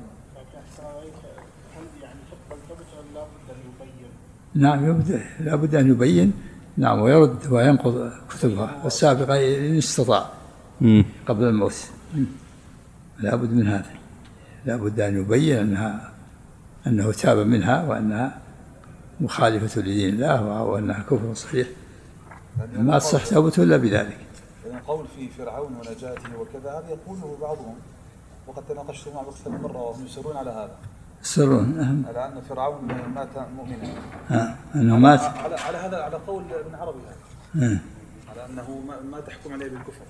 نعم يبدأ لابد أن يبين. نعم. ويرد وينقض كتبها السابقة إن استطاع قبل الموت. لابد من هذا، لابد أن يبين أنها أنه تاب منها وأنها مخالفة لدين الله وأنها كفر صحيح، ما تصح توبته إلا بذلك. القول في فرعون ونجاته وكذا هذا يقوله بعضهم، وقد تناقشت معه أكثر من مرة وهم يصرون على هذا. يصرون على أن فرعون مات مؤمنا. آه. أنه مات على, على هذا على قول ابن عربي هذا. آه. على أنه ما تحكم عليه بالكفر.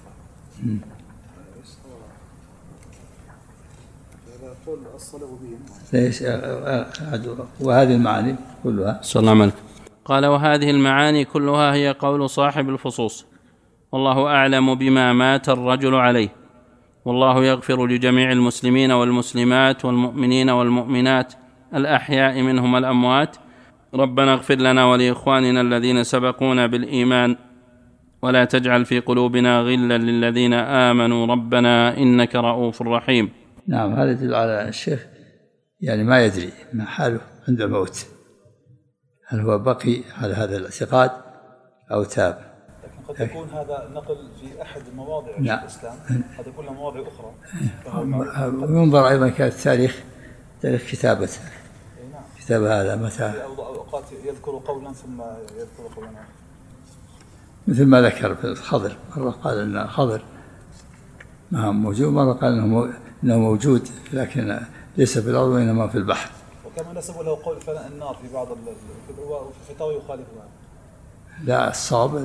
هذا قول أصله به. ليش وهذه المعاني كلها. صلى الله عليه وسلم. قال وهذه المعاني كلها هي قول صاحب الفصوص، والله أعلم بما مات الرجل عليه، والله يغفر لجميع المسلمين والمسلمات والمؤمنين والمؤمنات الأحياء منهم الأموات. ربنا اغفر لنا ولإخواننا الذين سبقونا بالإيمان ولا تجعل في قلوبنا غلا للذين آمنوا ربنا إنك رؤوف رحيم. نعم. هذا يدل على الشيخ يعني ما يدري ما حاله عند الموت، هل هو بقي على هذا الاعتقاد أو تاب. لكن قد يكون هذا نقل في أحد المواضع في الإسلام، قد يكون له مواضع أخرى. وينظر أيضا كالتاريخ، تاريخ كتابته. كتاب هذا متى أوقات يذكر قولا ثم يذكر قولا آخر، مثل ما ذكر في الخضر، مرة قال أن الخضر ما موجود، مرة قال أنه موجود لكن ليس في الأرض وإنما في البحر. وكما نسبوا له قول فناء النار في بعض الفتاوى يخالفها. لا الصواب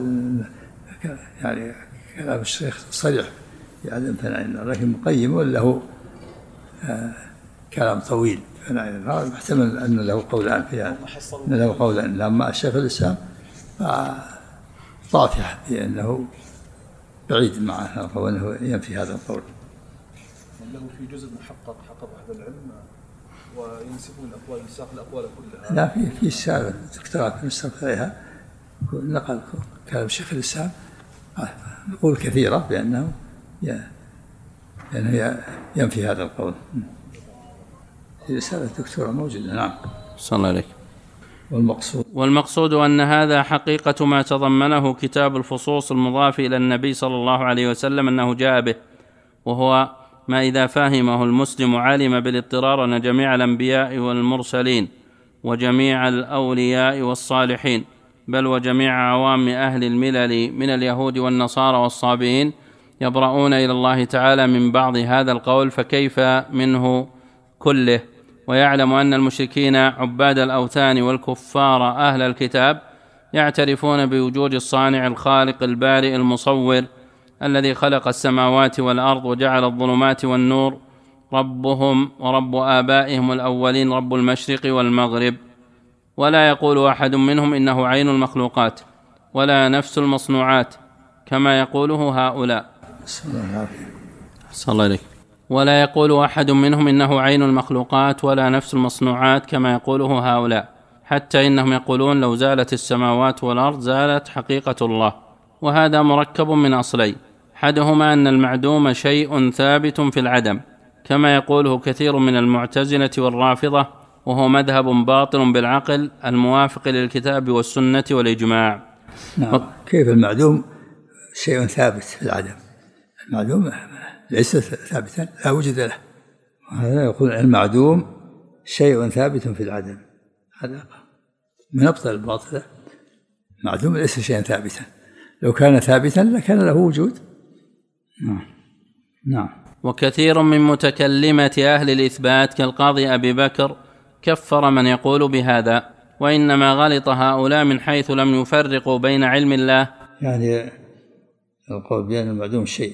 يعني كلام الشيخ صريح في عدم فناء النار، لكن مقيم له كلام طويل، هذا محتمل أن له قولان في هذا، أن له قولان. لما الشيخ الإسلام طافح بأنه بعيد معه وأنه ينفي هذا القول. له في جزء محقق حقق أهل العلم وينسبون الأقوال يساق الأقوال كلها. لا، في في السالفة دكتوراه في المستقبل عليها نقل كلام شيخ الإسلام نقول كثيرة بأنه بأنه ينفي هذا القول. في رسالة الدكتوراه موجودة. نعم. صلى الله عليك. والمقصود والمقصود أن هذا حقيقة ما تضمنه كتاب الفصوص المضاف إلى النبي صلى الله عليه وسلم أنه جاء به، وهو ما إذا فهمه المسلم علم بالاضطرار أن جميع الأنبياء والمرسلين وجميع الأولياء والصالحين بل وجميع عوام أهل الملل من اليهود والنصارى والصابئين يبرؤون إلى الله تعالى من بعض هذا القول، فكيف منه كله؟ ويعلم أن المشركين عباد الأوثان والكفار أهل الكتاب يعترفون بوجود الصانع الخالق البارئ المصور الذي خلق السماوات والأرض وجعل الظلمات والنور ربهم ورب آبائهم الأولين رب المشرق والمغرب، ولا يقول أحد منهم إنه عين المخلوقات ولا نفس المصنوعات كما يقوله هؤلاء. صلى الله عليه. ولا يقول أحد منهم إنه عين المخلوقات ولا نفس المصنوعات كما يقوله هؤلاء، حتى إنهم يقولون لو زالت السماوات والأرض زالت حقيقة الله. وهذا مركب من أصلين، أحدهما أن المعدوم شيء ثابت في العدم كما يقوله كثير من المعتزلة والرافضة، وهو مذهب باطل بالعقل الموافق للكتاب والسنة والإجماع. نعم. و... كيف المعدوم شيء ثابت في العدم؟ المعدوم ليس ثابتا، لا وجود له. هذا يقول المعدوم شيء ثابت في العدم، هذا من أبطل الباطلة. معدوم ليس شيئا ثابتا، لو كان ثابتا لكان له وجود. نعم. نعم. وكثير من متكلمة أهل الإثبات كالقاضي أبي بكر كفر من يقول بهذا، وإنما غلط هؤلاء من حيث لم يفرقوا بين علم الله، يعني القول بأن المعدوم شيء.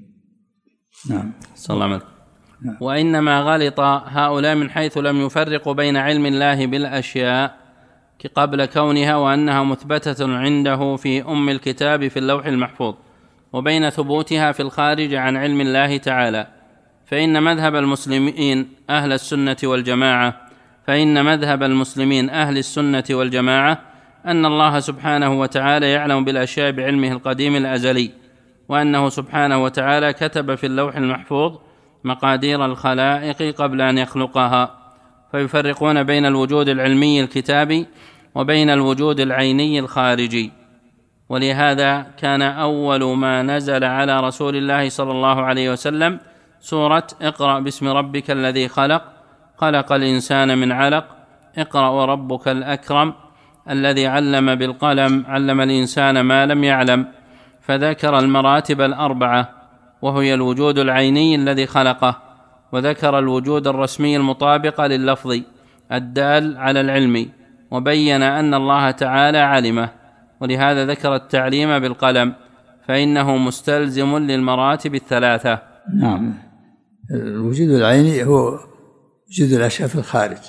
نعم. صلى الله عليه وسلم. نعم. وإنما غلط هؤلاء من حيث لم يفرقوا بين علم الله بالأشياء قبل كونها وأنها مثبتة عنده في أم الكتاب في اللوح المحفوظ، وبين ثبوتها في الخارج عن علم الله تعالى. فإن مذهب المسلمين أهل السنة والجماعة فإن مذهب المسلمين أهل السنة والجماعة أن الله سبحانه وتعالى يعلم بالأشياء بعلمه القديم الأزلي، وأنه سبحانه وتعالى كتب في اللوح المحفوظ مقادير الخلائق قبل أن يخلقها. فيفرقون بين الوجود العلمي الكتابي وبين الوجود العيني الخارجي. ولهذا كان أول ما نزل على رسول الله صلى الله عليه وسلم سورة اقرأ باسم ربك الذي خلق خلق الإنسان من علق اقرأ وربك الأكرم الذي علم بالقلم علم الإنسان ما لم يعلم، فذكر المراتب الأربعة وهي الوجود العيني الذي خلقه، وذكر الوجود الرسمي المطابق لللفظ الدال على العلم، وبين أن الله تعالى علمه، ولهذا ذكر التعليم بالقلم فإنه مستلزم للمراتب الثلاثة. نعم. الوجود العيني هو وجود الأشياء في الخارج،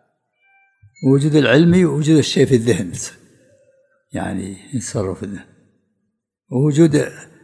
ووجود العلمي ووجود الشيء في الذهن يعني يتصرف في الذهن، ووجود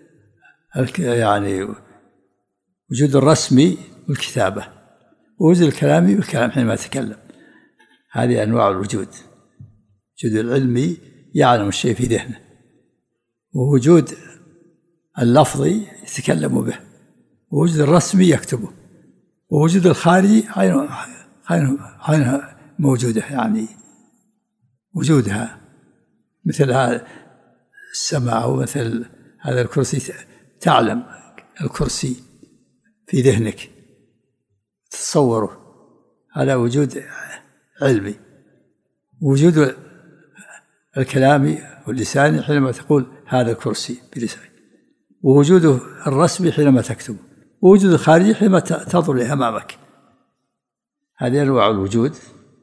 يعني وجود الرسمي والكتابة، ووجود الكلامي والكلام حينما يتكلم. هذه أنواع الوجود. وجود العلمي يعلم الشيء في ذهنه، ووجود اللفظي يتكلم به، ووجود الرسمي يكتبه، ووجود الخارجي عينها موجودة يعني وجودها، مثل هذا السماء ومثل هذا الكرسي، تعلم الكرسي في ذهنك تتصوره، هذا وجود علمي. وجود الكلامي واللساني حينما تقول هذا الكرسي بلسانك، ووجوده الرسمي حينما تكتبه، ووجود الخارجي حينما تنظر له أمامك. هذه أنواع الوجود.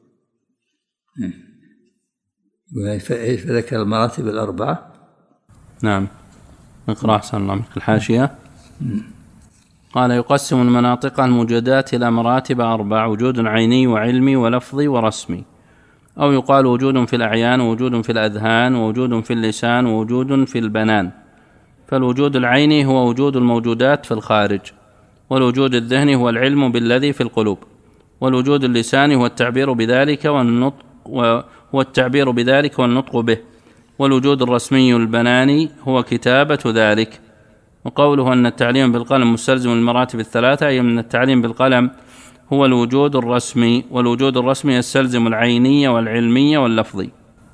فذكر المراتب الأربعة. نعم. اقرأ أحسن الله منك الحاشية. قال يقسم المناطق الموجودات إلى مراتب أربع: وجود عيني وعلمي ولفظي ورسمي، أو يقال وجود في الأعيان ووجود في الأذهان ووجود في اللسان ووجود في البنان. فالوجود العيني هو وجود الموجودات في الخارج، والوجود الذهني هو العلم بالذي في القلوب، والوجود اللساني هو التعبير بذلك والنطق وهو التعبير بذلك والنطق به، والوجود الرسمي البناني هو كتابة ذلك. وقوله أن التعليم بالقلم مستلزم المراتب الثلاثة، أي من التعليم بالقلم هو الوجود الرسمي، والوجود الرسمي يستلزم العينية والعلمية واللفظي.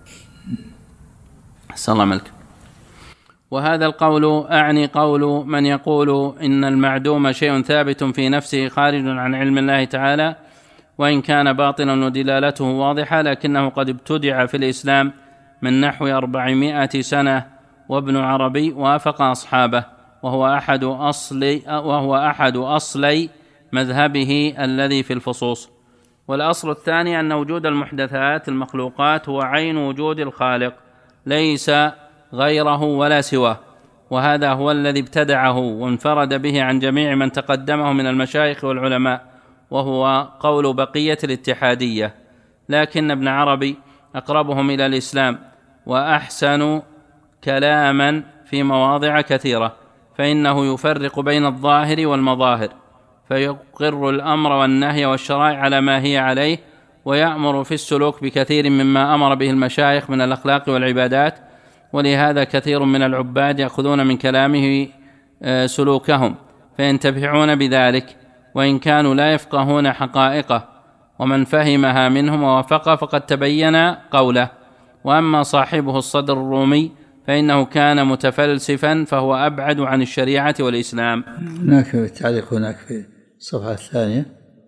صلى الله عليه وسلم. وهذا القول أعني قول من يقول إن المعدوم شيء ثابت في نفسه خارج عن علم الله تعالى، وإن كان باطلا ودلالته واضحة، لكنه قد ابتدع في الإسلام من نحو أربعمائة سنة، وابن عربي وافق أصحابه، وهو أحد أصل وهو أحد أصلي مذهبه الذي في الفصوص. والأصل الثاني أن وجود المحدثات المخلوقات هو عين وجود الخالق، ليس غيره ولا سواه، وهذا هو الذي ابتدعه وانفرد به عن جميع من تقدمه من المشايخ والعلماء، وهو قول بقية الاتحادية. لكن ابن عربي أقربهم إلى الإسلام وأحسن كلاما في مواضع كثيرة، فإنه يفرق بين الظاهر والمظاهر، فيقر الأمر والنهي والشرائع على ما هي عليه، ويأمر في السلوك بكثير مما أمر به المشايخ من الأخلاق والعبادات. ولهذا كثير من العباد يأخذون من كلامه سلوكهم فينتفعون بذلك، وإن كانوا لا يفقهون حقائقه، ومن فهمها منهم ووافقه فقد تبين قوله. وأما صاحبه الصدر الرومي فإنه كان متفلسفا، فهو أبعد عن الشريعة والإسلام. هناك التعليق هناك في الصفحة الثانية.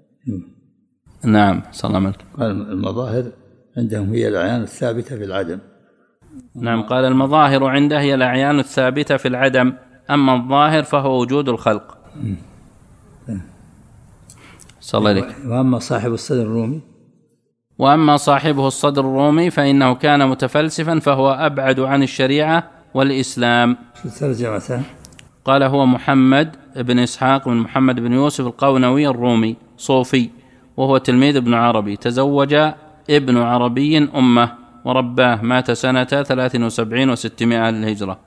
نعم صلى الله عليه وسلم. قال المظاهر عندهم هي الأعيان الثابتة في العدم. نعم، قال المظاهر عنده هي الأعيان الثابتة في العدم، أما الظاهر فهو وجود الخلق. صلى الله عليه. وأما صاحب الصدر الرومي وأما صاحبه الصدر الرومي فإنه كان متفلسفا، فهو أبعد عن الشريعة والإسلام. ترجمته قال هو محمد بن إسحاق بن محمد بن يوسف القونوي الرومي، صوفي، وهو تلميذ ابن عربي. تزوج ابن عربي أمه ورباه، مات سنة ثلاث وسبعين وستمائة للهجرة.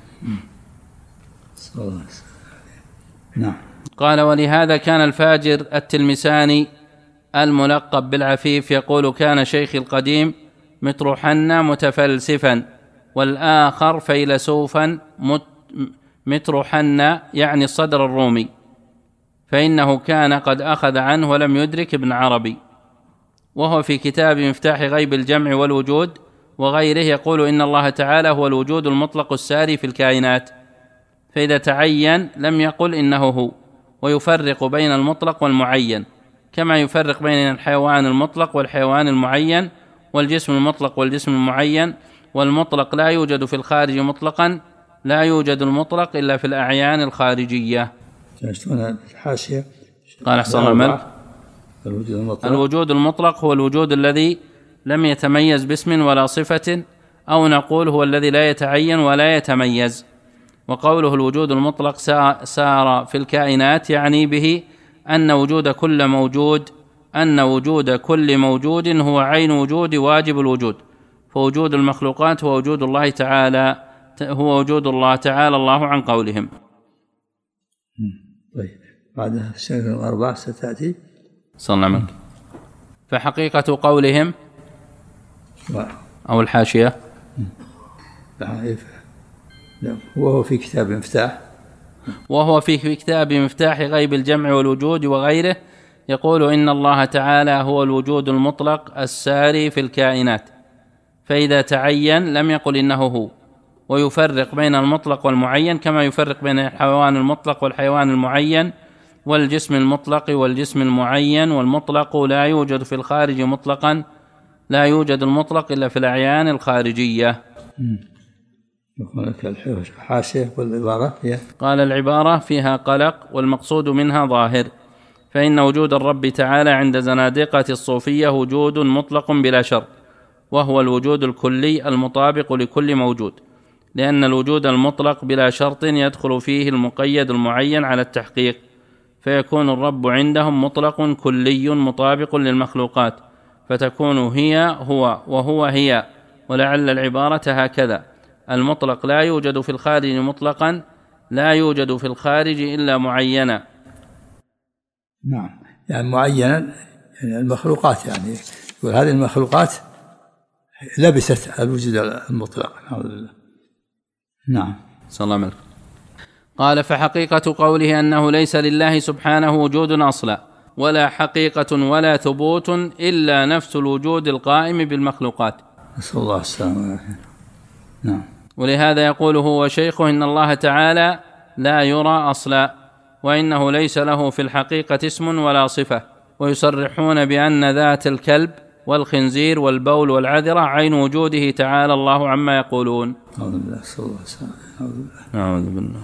نعم. قال ولهذا كان الفاجر التلمساني الملقب بالعفيف يقول كان شيخي القديم مطروحنا متفلسفا، والآخر فيلسوفا مطروحنا، يعني الصدر الرومي، فإنه كان قد أخذ عنه ولم يدرك ابن عربي. وهو في كتاب مفتاح غيب الجمع والوجود وغيره يقول إن الله تعالى هو الوجود المطلق الساري في الكائنات، فإذا تعين لم يقل إنه هو، ويفرق بين المطلق والمعين، كما يفرق بين الحيوان المطلق والحيوان المعين، والجسم المطلق والجسم المعين. والمطلق لا يوجد في الخارج مطلقا، لا يوجد المطلق إلا في الأعيان الخارجية. الحاشية قال أحسن الملك الوجود المطلق. الوجود المطلق هو الوجود الذي لم يتميز باسم ولا صفة، أو نقول هو الذي لا يتعين ولا يتميز. وقوله الوجود المطلق سار في الكائنات يعني به أن وجود كل موجود أن وجود كل موجود هو عين وجود واجب الوجود، فوجود المخلوقات هو وجود الله تعالى هو وجود الله تعالى الله عن قولهم. طيب بعد الشيء الأربعة ستأتي صلى الله عليه وسلم. فحقيقة قولهم أو الحاشية وهو في كتاب مفتاح وهو في كتاب مفتاح غيب الجمع والوجود وغيره يقول إن الله تعالى هو الوجود المطلق الساري في الكائنات، فإذا تعين لم يقل إنه هو، ويفرق بين المطلق والمعين، كما يفرق بين الحيوان المطلق والحيوان المعين، والجسم المطلق والجسم المعين. والمطلق لا يوجد في الخارج مطلقا، لا يوجد المطلق إلا في الأعيان الخارجية. الحاشية والعبارة هي قال العبارة فيها قلق، والمقصود منها ظاهر، فإن وجود الرب تعالى عند زنادقة الصوفية وجود مطلق بلا شرط، وهو الوجود الكلي المطابق لكل موجود، لأن الوجود المطلق بلا شرط يدخل فيه المقيد المعين على التحقيق، فيكون الرب عندهم مطلق كلي مطابق للمخلوقات، فتكون هي هو وهو هي، ولعل العبارة هكذا: المطلق لا يوجد في الخارج مطلقا، لا يوجد في الخارج إلا معينا. نعم، يعني معينا يعني المخلوقات، يعني يقول هذه المخلوقات لبست الوجود المطلق. نعم. صلى الله عليه وسلم. قال: فحقيقة قوله أنه ليس لله سبحانه وجود أصلا ولا حقيقة ولا ثبوت إلا نفس الوجود القائم بالمخلوقات. نسأل الله السلامة والعافية. نعم. ولهذا يقول هو شيخه: إن الله تعالى لا يرى أصلا، وإنه ليس له في الحقيقة اسم ولا صفة. ويصرحون بأن ذات الكلب والخنزير والبول والعذرة عين وجوده تعالى الله عما يقولون. أعوذ بالله. صلى الله عليه وسلم. أعوذ بالله.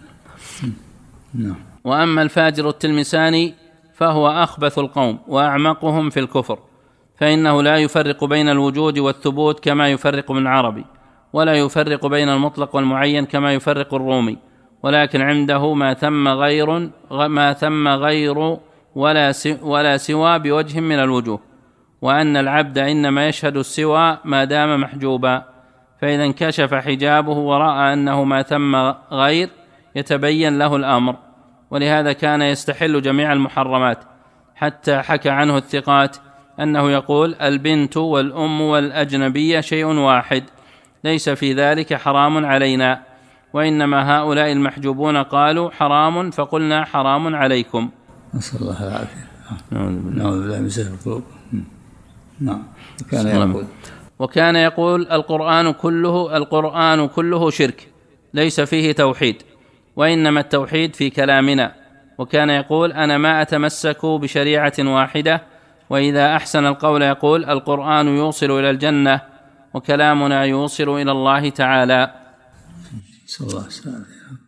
نعم. وأما الفاجر التلمساني فهو أخبث القوم وأعمقهم في الكفر، فإنه لا يفرق بين الوجود والثبوت كما يفرق ابن عربي، ولا يفرق بين المطلق والمعين كما يفرق الرومي، ولكن عنده ما ثم غير ما ثم غير ولا ولا سوى بوجه من الوجوه، وأن العبد إنما يشهد السوى ما دام محجوبا، فإذا انكشف حجابه ورأى أنه ما ثم غير يتبين له الأمر. ولهذا كان يستحل جميع المحرمات، حتى حكى عنه الثقات أنه يقول: البنت والأم والأجنبية شيء واحد، ليس في ذلك حرام علينا، وإنما هؤلاء المحجوبون قالوا حرام فقلنا حرام عليكم. نسأل الله العافية. نعوذ بالله من زهر القلوب. نعم. وكان يقول وكان يقول القرآن كله القرآن كله شرك، ليس فيه توحيد، وإنما التوحيد في كلامنا. وكان يقول: أنا ما أتمسك بشريعة واحدة. وإذا أحسن القول يقول: القرآن يوصل إلى الجنة، وكلامنا يوصل إلى الله تعالى. صلى الله عليه وسلم.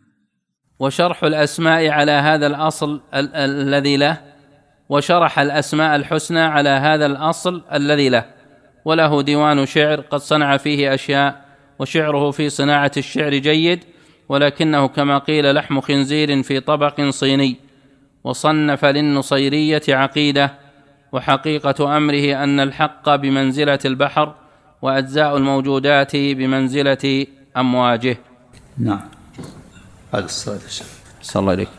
وشرح الأسماء على هذا الأصل ال- الذي له وشرح الأسماء الحسنى على هذا الأصل الذي له، وله ديوان شعر قد صنع فيه أشياء، وشعره في صناعة الشعر جيد، ولكنه كما قيل لحم خنزير في طبق صيني. وصنف للنصيرية عقيدة، وحقيقة أمره أن الحق بمنزلة البحر، وأجزاء الموجودات بمنزلة أمواجه. نعم. هذا الصلاة والسلام. صلى الله عليك.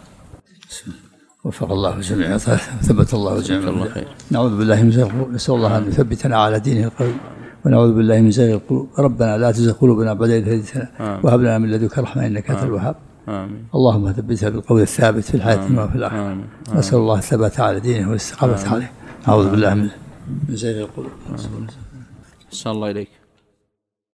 وفق الله جميعا، ثبت الله جميعا. نعوذ بالله من زيغ القلوب، نسأل الله أن يثبتنا على دينه القويم، ونعوذ بالله من زيغ القلوب. ربنا لا تزغ قلوبنا بعد إذ هديتنا، وهب لنا من لدنك رحمة إنك أنت الوهاب. اللهم ثبتها بالقول الثابت في الحياة وفي الآخرة. نسأل الله الثبات على دينه والاستقامة عليه. نعوذ بالله من زيغ القلوب. صلى الله عليك.